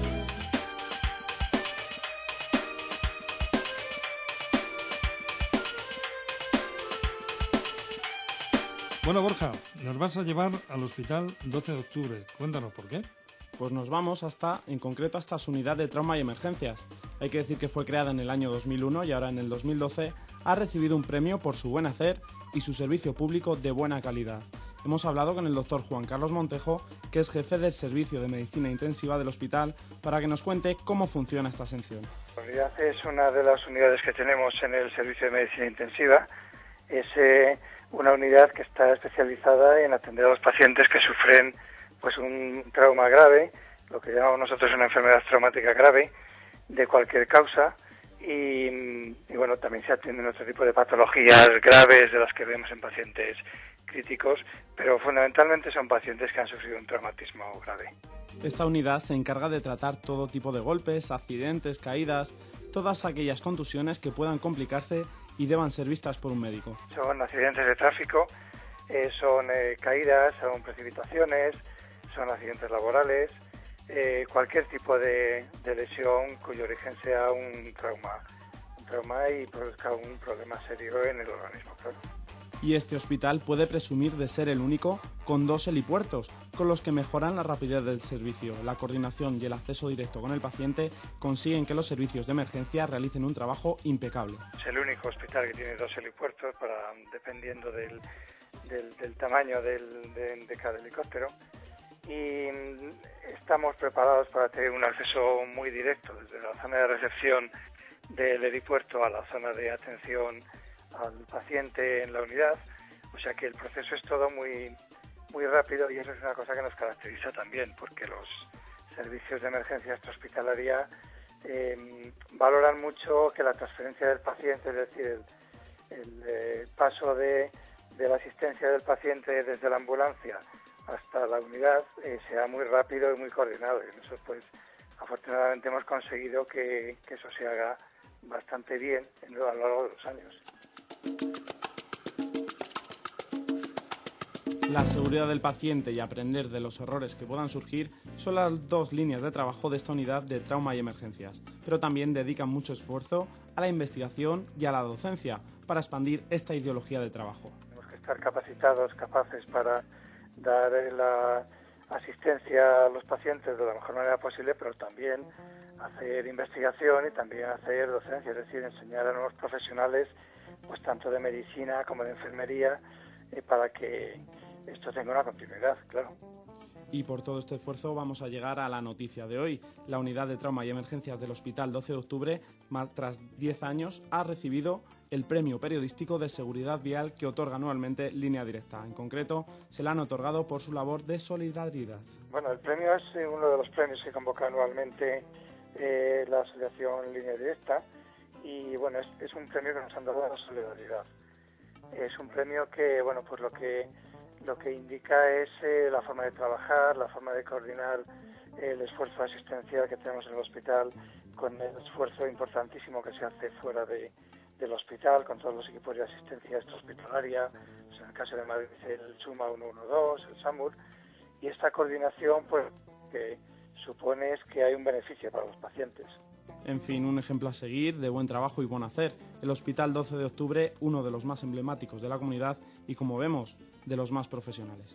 Bueno, Borja, nos vas a llevar al Hospital 12 de Octubre. Cuéntanos por qué. Pues nos vamos en concreto hasta su unidad de trauma y emergencias. Hay que decir que fue creada en el año 2001 y ahora en el 2012 ha recibido un premio por su buen hacer y su servicio público de buena calidad. Hemos hablado con el doctor Juan Carlos Montejo, que es jefe del Servicio de Medicina Intensiva del hospital, para que nos cuente cómo funciona esta sección. La unidad es una de las unidades que tenemos en el Servicio de Medicina Intensiva. Es una unidad que está especializada en atender a los pacientes que sufren pues un trauma grave, lo que llamamos nosotros una enfermedad traumática grave, de cualquier causa, y bueno, también se atienden otro tipo de patologías graves de las que vemos en pacientes críticos, pero fundamentalmente son pacientes que han sufrido un traumatismo grave. Esta unidad se encarga de tratar todo tipo de golpes, accidentes, caídas, todas aquellas contusiones que puedan complicarse y deban ser vistas por un médico. Son accidentes de tráfico, son caídas, son precipitaciones, son accidentes laborales, cualquier tipo de lesión cuyo origen sea un trauma y produzca un problema serio en el organismo. Claro. Y este hospital puede presumir de ser el único con 2 helipuertos, con los que mejoran la rapidez del servicio, la coordinación y el acceso directo con el paciente consiguen que los servicios de emergencia realicen un trabajo impecable. Es el único hospital que tiene 2 helipuertos, dependiendo del tamaño de cada helicóptero, y estamos preparados para tener un acceso muy directo desde la zona de recepción del helipuerto a la zona de atención al paciente en la unidad, o sea que el proceso es todo muy rápido y eso es una cosa que nos caracteriza también, porque los servicios de emergencia extrahospitalaria valoran mucho que la transferencia del paciente, es decir, el paso de la asistencia del paciente desde la ambulancia hasta la unidad sea muy rápido y muy coordinado. Y nosotros, pues, afortunadamente hemos conseguido que eso se haga bastante bien a lo largo de los años. La seguridad del paciente y aprender de los errores que puedan surgir son las 2 líneas de trabajo de esta unidad de trauma y emergencias, pero también dedican mucho esfuerzo a la investigación y a la docencia para expandir esta ideología de trabajo. Tenemos que estar capacitados, capaces para dar la asistencia a los pacientes de la mejor manera posible, pero también hacer investigación y también hacer docencia, es decir, enseñar a nuevos profesionales pues tanto de medicina como de enfermería, para que esto tenga una continuidad, claro. Y por todo este esfuerzo vamos a llegar a la noticia de hoy. La unidad de trauma y emergencias del Hospital 12 de Octubre, tras 10 años, ha recibido el premio periodístico de seguridad vial que otorga anualmente Línea Directa. En concreto, se le han otorgado por su labor de solidaridad. Bueno, el premio es uno de los premios que convoca anualmente la Asociación Línea Directa, y bueno, es un premio que nos han dado a la solidaridad. Es un premio que, bueno, pues lo que indica es la forma de trabajar, la forma de coordinar el esfuerzo asistencial que tenemos en el hospital con el esfuerzo importantísimo que se hace fuera del hospital, con todos los equipos de asistencia extrahospitalaria, pues en el caso de Madrid el SUMA 112, el SAMUR, y esta coordinación pues que supone es que hay un beneficio para los pacientes. En fin, un ejemplo a seguir de buen trabajo y buen hacer. El Hospital 12 de Octubre, uno de los más emblemáticos de la comunidad y, como vemos, de los más profesionales.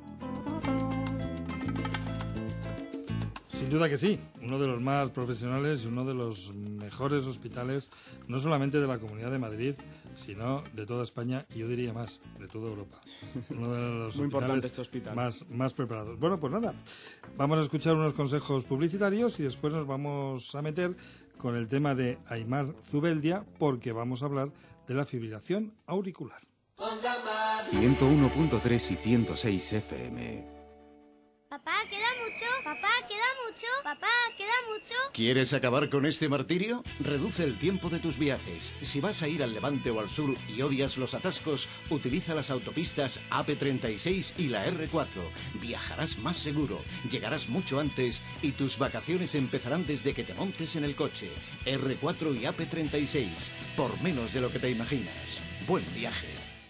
Sin duda que sí, uno de los más profesionales y uno de los mejores hospitales, no solamente de la Comunidad de Madrid, sino de toda España y yo diría más, de toda Europa. Uno de los muy importante este hospital. hospital. Más preparados. Bueno, pues nada, vamos a escuchar unos consejos publicitarios y después nos vamos a meter con el tema de Aimar Zubeldia, porque vamos a hablar de la fibrilación auricular. 101.3 y 106 FM. Papá, ¿queda mucho? Papá, ¿queda mucho? Papá, ¿queda mucho? ¿Quieres acabar con este martirio? Reduce el tiempo de tus viajes. Si vas a ir al Levante o al sur y odias los atascos, utiliza las autopistas AP36 y la R4. Viajarás más seguro, llegarás mucho antes y tus vacaciones empezarán desde que te montes en el coche. R4 y AP36, por menos de lo que te imaginas. Buen viaje.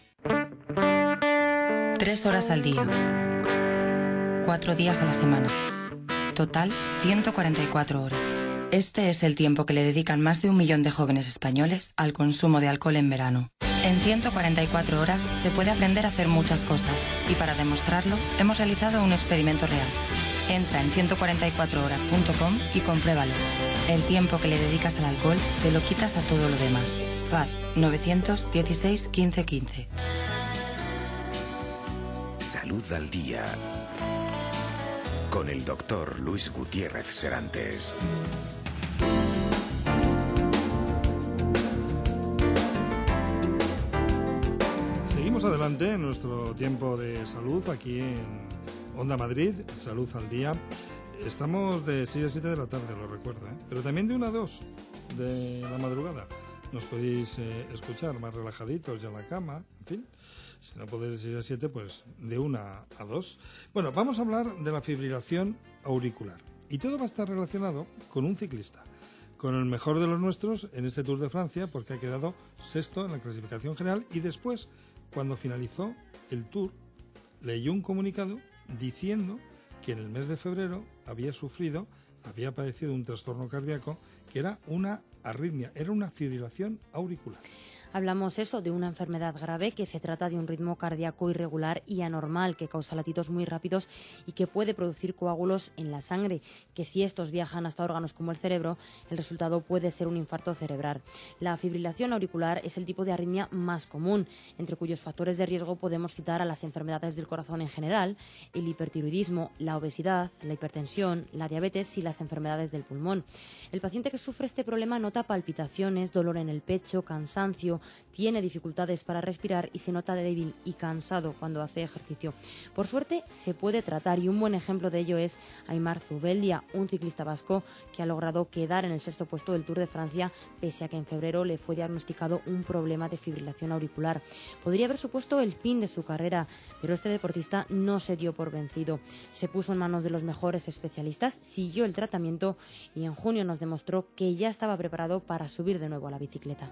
3 horas al día. 4 días a la semana. Total, 144 horas. Este es el tiempo que le dedican más de 1 millón de jóvenes españoles al consumo de alcohol en verano. En 144 horas se puede aprender a hacer muchas cosas y para demostrarlo hemos realizado un experimento real. Entra en 144horas.com y compruébalo. El tiempo que le dedicas al alcohol se lo quitas a todo lo demás. FAD 916 15 15. Salud al día. Con el doctor Luis Gutiérrez Serantes. Seguimos adelante en nuestro tiempo de salud aquí en Onda Madrid, Salud al Día. Estamos de 6 a 7 de la tarde, lo recuerdo, pero también de 1 a 2 de la madrugada. Nos podéis escuchar más relajaditos ya en la cama, en fin. Si no podéis ir a 7, pues de 1 a 2. Bueno, vamos a hablar de la fibrilación auricular. Y todo va a estar relacionado con un ciclista, con el mejor de los nuestros en este Tour de Francia, porque ha quedado sexto en la clasificación general. Y después, cuando finalizó el Tour, leyó un comunicado diciendo que en el mes de febrero había padecido un trastorno cardíaco que era una arritmia, era una fibrilación auricular. Hablamos de una enfermedad grave, que se trata de un ritmo cardíaco irregular y anormal que causa latidos muy rápidos y que puede producir coágulos en la sangre, que si estos viajan hasta órganos como el cerebro, el resultado puede ser un infarto cerebral. La fibrilación auricular es el tipo de arritmia más común, entre cuyos factores de riesgo podemos citar a las enfermedades del corazón en general, el hipertiroidismo, la obesidad, la hipertensión, la diabetes y las enfermedades del pulmón. El paciente que sufre este problema nota palpitaciones, dolor en el pecho, cansancio, tiene dificultades para respirar y se nota débil y cansado cuando hace ejercicio. Por suerte se puede tratar, y un buen ejemplo de ello es Aimar Zubeldia, un ciclista vasco que ha logrado quedar en el 6º puesto del Tour de Francia, pese a que en febrero le fue diagnosticado un problema de fibrilación auricular. Podría haber supuesto el fin de su carrera, pero este deportista no se dio por vencido. Se puso en manos de los mejores especialistas, siguió el tratamiento y en junio nos demostró que ya estaba preparado para subir de nuevo a la bicicleta.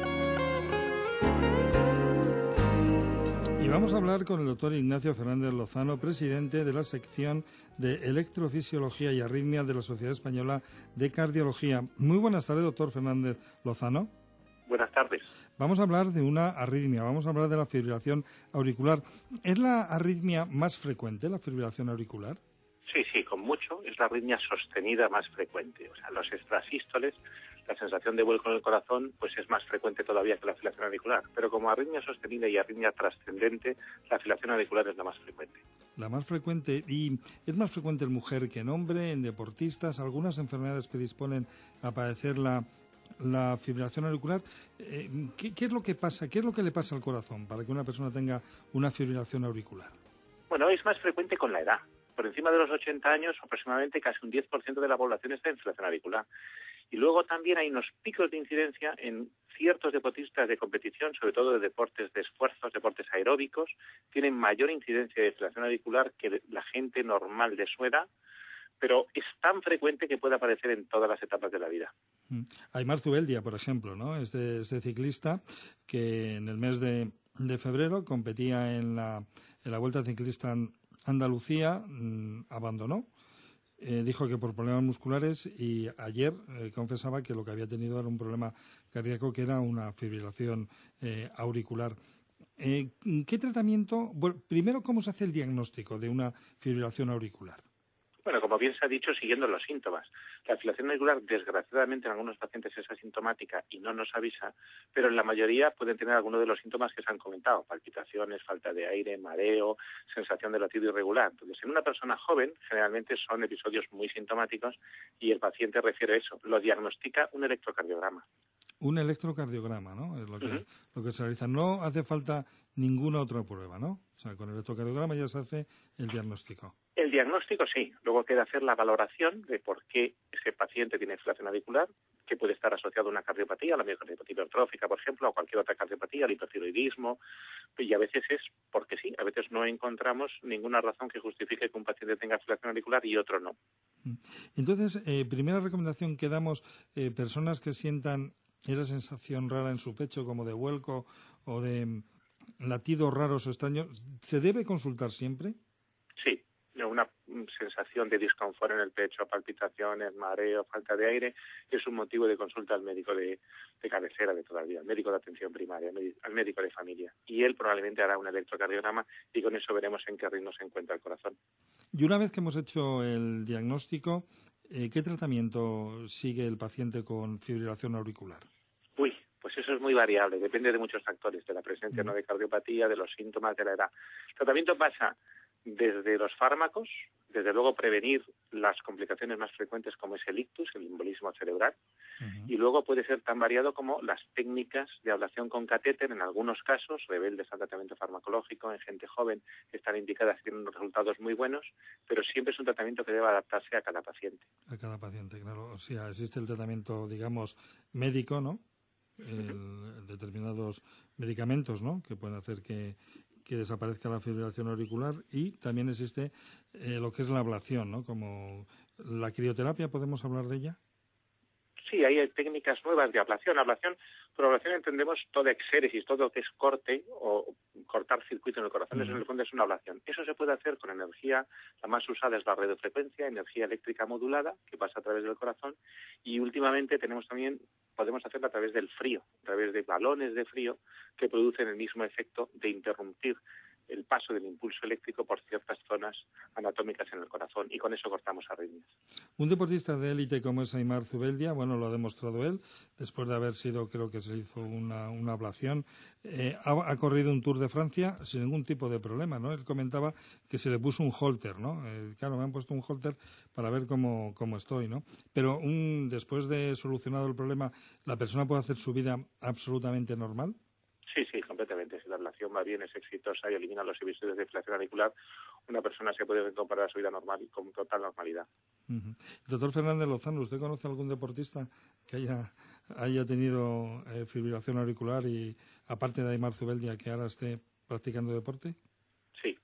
Y vamos a hablar con el doctor Ignacio Fernández Lozano, presidente de la sección de Electrofisiología y Arritmia de la Sociedad Española de Cardiología. Muy buenas tardes, doctor Fernández Lozano. Buenas tardes. Vamos a hablar de una arritmia, vamos a hablar de la fibrilación auricular. ¿Es la arritmia más frecuente, la fibrilación auricular? Sí, con mucho. Es la arritmia sostenida más frecuente. O sea, los extrasístoles, la sensación de vuelco en el corazón, pues es más frecuente todavía que la fibrilación auricular. Pero como arritmia sostenida y arritmia trascendente, la fibrilación auricular es la más frecuente. La más frecuente, y es más frecuente en mujer que en hombre, en deportistas, algunas enfermedades predisponen a padecer la fibrilación auricular. ¿Qué es lo que pasa? ¿Qué es lo que le pasa al corazón para que una persona tenga una fibrilación auricular? Bueno, es más frecuente con la edad. Por encima de los 80 años, aproximadamente casi un 10% de la población está en fibrilación auricular. Y luego también hay unos picos de incidencia en ciertos deportistas de competición, sobre todo de deportes de esfuerzos, deportes aeróbicos, tienen mayor incidencia de fibrilación auricular que la gente normal de su edad, pero es tan frecuente que puede aparecer en todas las etapas de la vida. Aimar Zubeldia, por ejemplo, ¿no? Este ciclista que en el mes de febrero competía en la Vuelta Ciclista Andalucía, abandonó. Dijo que por problemas musculares, y ayer confesaba que lo que había tenido era un problema cardíaco, que era una fibrilación auricular. ¿Qué tratamiento? Bueno, primero, ¿cómo se hace el diagnóstico de una fibrilación auricular? Bueno, como bien se ha dicho, siguiendo los síntomas. La fibrilación auricular, desgraciadamente, en algunos pacientes es asintomática y no nos avisa, pero en la mayoría pueden tener algunos de los síntomas que se han comentado: palpitaciones, falta de aire, mareo, sensación de latido irregular. Entonces, en una persona joven, generalmente son episodios muy sintomáticos y el paciente refiere eso. Lo diagnostica un electrocardiograma. Un electrocardiograma, ¿no? Es lo que se realiza. No hace falta ninguna otra prueba, ¿no? O sea, con el electrocardiograma ya se hace el diagnóstico. El diagnóstico sí, luego queda hacer la valoración de por qué ese paciente tiene fibrilación auricular, que puede estar asociado a una cardiopatía, la miocardiopatía hipertrófica, por ejemplo, o cualquier otra cardiopatía, el hipertiroidismo, y a veces es porque sí, a veces no encontramos ninguna razón que justifique que un paciente tenga fibrilación auricular y otro no. Entonces, primera recomendación que damos, personas que sientan esa sensación rara en su pecho, como de vuelco o de latidos raros o extraños, ¿se debe consultar siempre? Sí, una sensación de disconfort en el pecho, palpitaciones, mareo, falta de aire, es un motivo de consulta al médico de cabecera de toda la vida, al médico de atención primaria, al médico de familia. Y él probablemente hará un electrocardiograma y con eso veremos en qué ritmo se encuentra el corazón. Y una vez que hemos hecho el diagnóstico, ¿qué tratamiento sigue el paciente con fibrilación auricular? Pues eso es muy variable, depende de muchos factores, de la presencia o no de cardiopatía, de los síntomas, de la edad. El tratamiento pasa desde los fármacos, desde luego prevenir las complicaciones más frecuentes como es el ictus, el embolismo cerebral, y luego puede ser tan variado como las técnicas de ablación con catéter, en algunos casos rebeldes al tratamiento farmacológico, en gente joven que están indicadas y tienen unos resultados muy buenos, pero siempre es un tratamiento que debe adaptarse a cada paciente. A cada paciente, claro. O sea, existe el tratamiento, digamos, médico, ¿no? Determinados medicamentos, ¿no?, que pueden hacer que desaparezca la fibrilación auricular, y también existe lo que es la ablación, ¿no?, como la crioterapia. ¿Podemos hablar de ella? Sí, hay técnicas nuevas de ablación. Por ablación entendemos toda exéresis, todo lo que es corte o cortar circuito en el corazón. Eso en el fondo es una ablación. Eso se puede hacer con energía. La más usada es la radiofrecuencia, energía eléctrica modulada, que pasa a través del corazón. Y últimamente podemos hacerlo a través del frío, a través de balones de frío que producen el mismo efecto de interrumpir el paso del impulso eléctrico por ciertas zonas anatómicas en el corazón, y con eso cortamos arritmias. Un deportista de élite como es Aimar Zubeldia, bueno, lo ha demostrado él, después de haber sido, creo que se hizo una ablación, ha corrido un Tour de Francia sin ningún tipo de problema, ¿no? Él comentaba que se le puso un holter, ¿no? Claro, me han puesto un holter para ver cómo estoy, ¿no? Pero después de solucionado el problema, ¿la persona puede hacer su vida absolutamente normal? Sí, completamente. Si la ablación va bien, es exitosa y elimina los episodios de fibrilación auricular, una persona se puede recuperar a su vida normal y con total normalidad. Doctor Fernández Lozano, ¿usted conoce algún deportista que haya tenido fibrilación auricular y, aparte de Aimar Zubeldia, que ahora esté practicando deporte? Sí.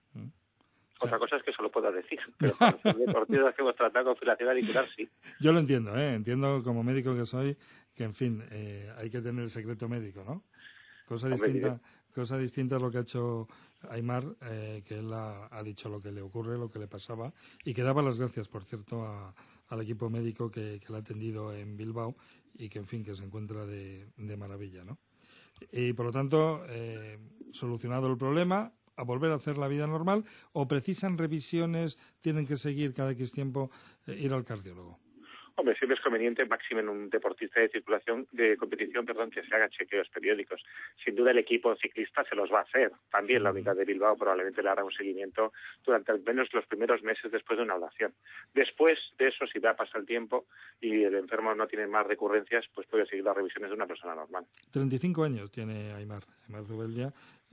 Otra cosa es que solo puedo decir, pero los deportistas que hemos tratado con fibrilación auricular, sí. Yo lo entiendo, entiendo como médico que soy que, en fin, hay que tener el secreto médico, ¿no? Cosa distinta a lo que ha hecho Aimar, que él ha dicho lo que le ocurre, lo que le pasaba, y que daba las gracias, por cierto, al equipo médico que le ha atendido en Bilbao y que, en fin, que se encuentra de maravilla, ¿no? Y, por lo tanto, solucionado el problema, a volver a hacer la vida normal o precisan revisiones, tienen que seguir cada X tiempo ir al cardiólogo? Hombre, siempre es conveniente, máximo en un deportista de competición, que se haga chequeos periódicos. Sin duda el equipo ciclista se los va a hacer. También la unidad de Bilbao probablemente le hará un seguimiento durante al menos los primeros meses después de una ablación. Después de eso, si va a pasar el tiempo y el enfermo no tiene más recurrencias, pues puede seguir las revisiones de una persona normal. 35 años tiene Aimar Zubeldia.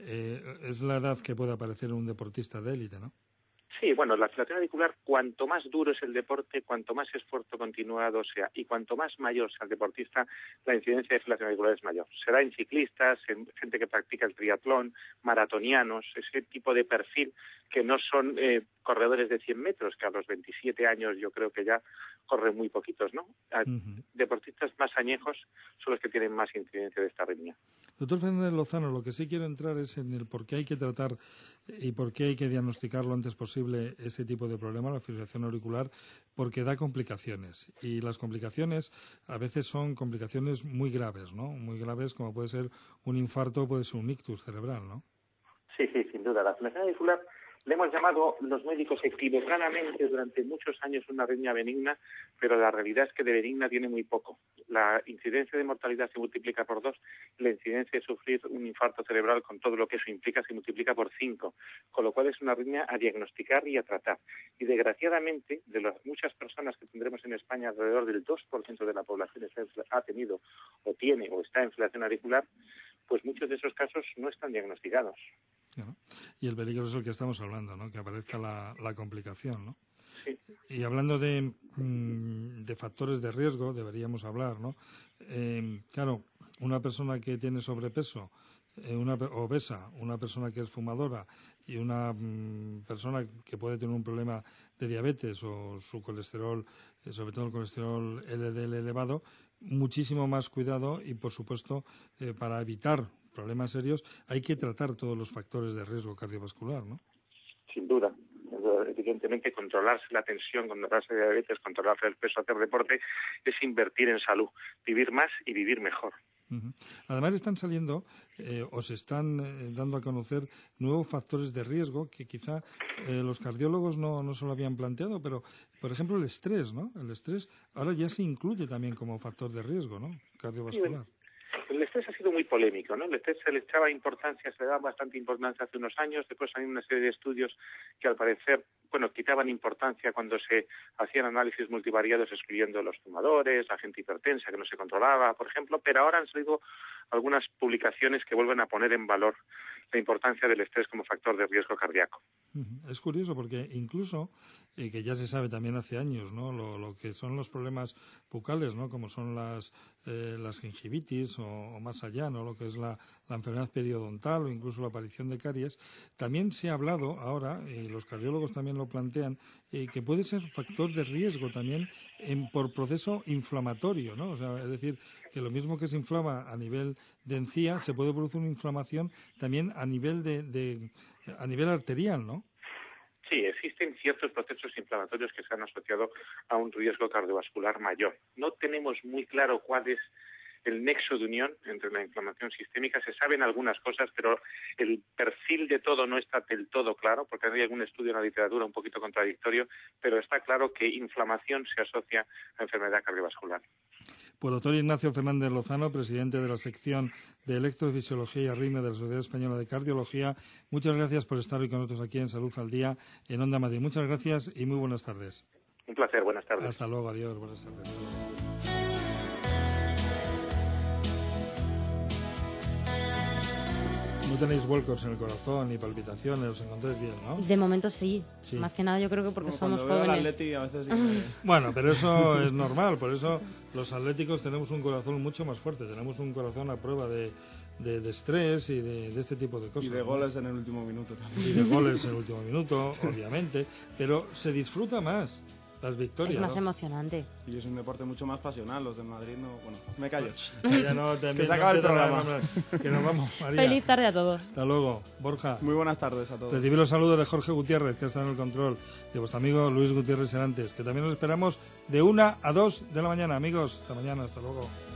Es la edad que puede aparecer un deportista de élite, ¿no? Sí, bueno, la filación auricular, cuanto más duro es el deporte, cuanto más esfuerzo continuado sea y cuanto más mayor sea el deportista, la incidencia de filación auricular es mayor. Será en ciclistas, en gente que practica el triatlón, maratonianos, ese tipo de perfil que no son corredores de 100 metros, que a los 27 años yo creo que ya corren muy poquitos, ¿no? Deportistas más añejos son los que tienen más incidencia de esta arritmia. Doctor Fernández Lozano, lo que sí quiero entrar es en el por qué hay que tratar y por qué hay que diagnosticar lo antes posible este tipo de problema, la fibrilación auricular, porque da complicaciones. Y las complicaciones a veces son complicaciones muy graves, ¿no? Muy graves, como puede ser un infarto, puede ser un ictus cerebral, ¿no? Sí, sin duda. La fibrilación auricular le hemos llamado los médicos equivocadamente durante muchos años una arritmia benigna, pero la realidad es que de benigna tiene muy poco. La incidencia de mortalidad se multiplica por 2, la incidencia de sufrir un infarto cerebral con todo lo que eso implica se multiplica por 5, con lo cual es una arritmia a diagnosticar y a tratar. Y desgraciadamente, de las muchas personas que tendremos en España, alrededor del 2% de la población ha tenido o tiene o está en fibrilación auricular, pues muchos de esos casos no están diagnosticados. Y el peligro es el que estamos hablando, ¿no? Que aparezca la complicación, ¿no? Sí. Y hablando de factores de riesgo, deberíamos hablar, ¿no? Claro, una persona que tiene sobrepeso, una obesa, una persona que es fumadora y una persona que puede tener un problema de diabetes o su colesterol, sobre todo el colesterol LDL elevado, muchísimo más cuidado y, por supuesto, para evitar problemas serios hay que tratar todos los factores de riesgo cardiovascular, ¿no? Sin duda. Evidentemente, controlarse la tensión, controlarse la diabetes, controlarse el peso, hacer deporte, es invertir en salud, vivir más y vivir mejor. Además están saliendo o se están dando a conocer nuevos factores de riesgo que quizá los cardiólogos no se lo habían planteado, pero por ejemplo el estrés, ¿no? El estrés ahora ya se incluye también como factor de riesgo, ¿no? Cardiovascular. Sí, el estrés ha sido muy polémico, ¿no? El estrés se le echaba importancia, se le daba bastante importancia hace unos años, después hay una serie de estudios que al parecer, quitaban importancia cuando se hacían análisis multivariados excluyendo los fumadores, la gente hipertensa que no se controlaba, por ejemplo, pero ahora han salido algunas publicaciones que vuelven a poner en valor la importancia del estrés como factor de riesgo cardíaco. Es curioso porque incluso, que ya se sabe también hace años, ¿no? Lo que son los problemas bucales, ¿no? Como son las gingivitis o más allá, ¿no? Lo que es la enfermedad periodontal o incluso la aparición de caries, también se ha hablado ahora, y los cardiólogos también lo plantean, que puede ser factor de riesgo también por proceso inflamatorio, ¿no? O sea, es decir, que lo mismo que se inflama a nivel de encía, se puede producir una inflamación también a nivel a nivel arterial, ¿no? Sí, existen ciertos procesos inflamatorios que se han asociado a un riesgo cardiovascular mayor. No tenemos muy claro cuál es el nexo de unión entre la inflamación sistémica. Se saben algunas cosas, pero el perfil de todo no está del todo claro, porque hay algún estudio en la literatura un poquito contradictorio, pero está claro que inflamación se asocia a enfermedad cardiovascular. Pues doctor Ignacio Fernández Lozano, presidente de la sección de Electrofisiología y Arritmia de la Sociedad Española de Cardiología, muchas gracias por estar hoy con nosotros aquí en Salud al Día, en Onda Madrid. Muchas gracias y muy buenas tardes. Un placer, buenas tardes. Hasta luego, adiós, buenas tardes. No tenéis vuelcos en el corazón ni palpitaciones, os encontráis bien, ¿no? De momento sí. Más que nada yo creo que porque somos jóvenes. Atleti, a veces sí. Bueno, pero eso es normal, por eso los atléticos tenemos un corazón mucho más fuerte, tenemos un corazón a prueba de estrés y de este tipo de cosas. Y de goles en el último minuto también. Y de goles en el último minuto, obviamente, pero se disfruta más las victorias. Es más emocionante. Y es un deporte mucho más pasional, los del Madrid no... Bueno, me callo. Ya no, que se acaba el programa. Que nos vamos, María. Feliz tarde a todos. Hasta luego, Borja. Muy buenas tardes a todos. Recibí los saludos de Jorge Gutiérrez, que está en el control, de vuestro amigo Luis Gutiérrez Serantes, que también nos esperamos de 1 a 2 de la mañana, amigos. Hasta mañana, hasta luego.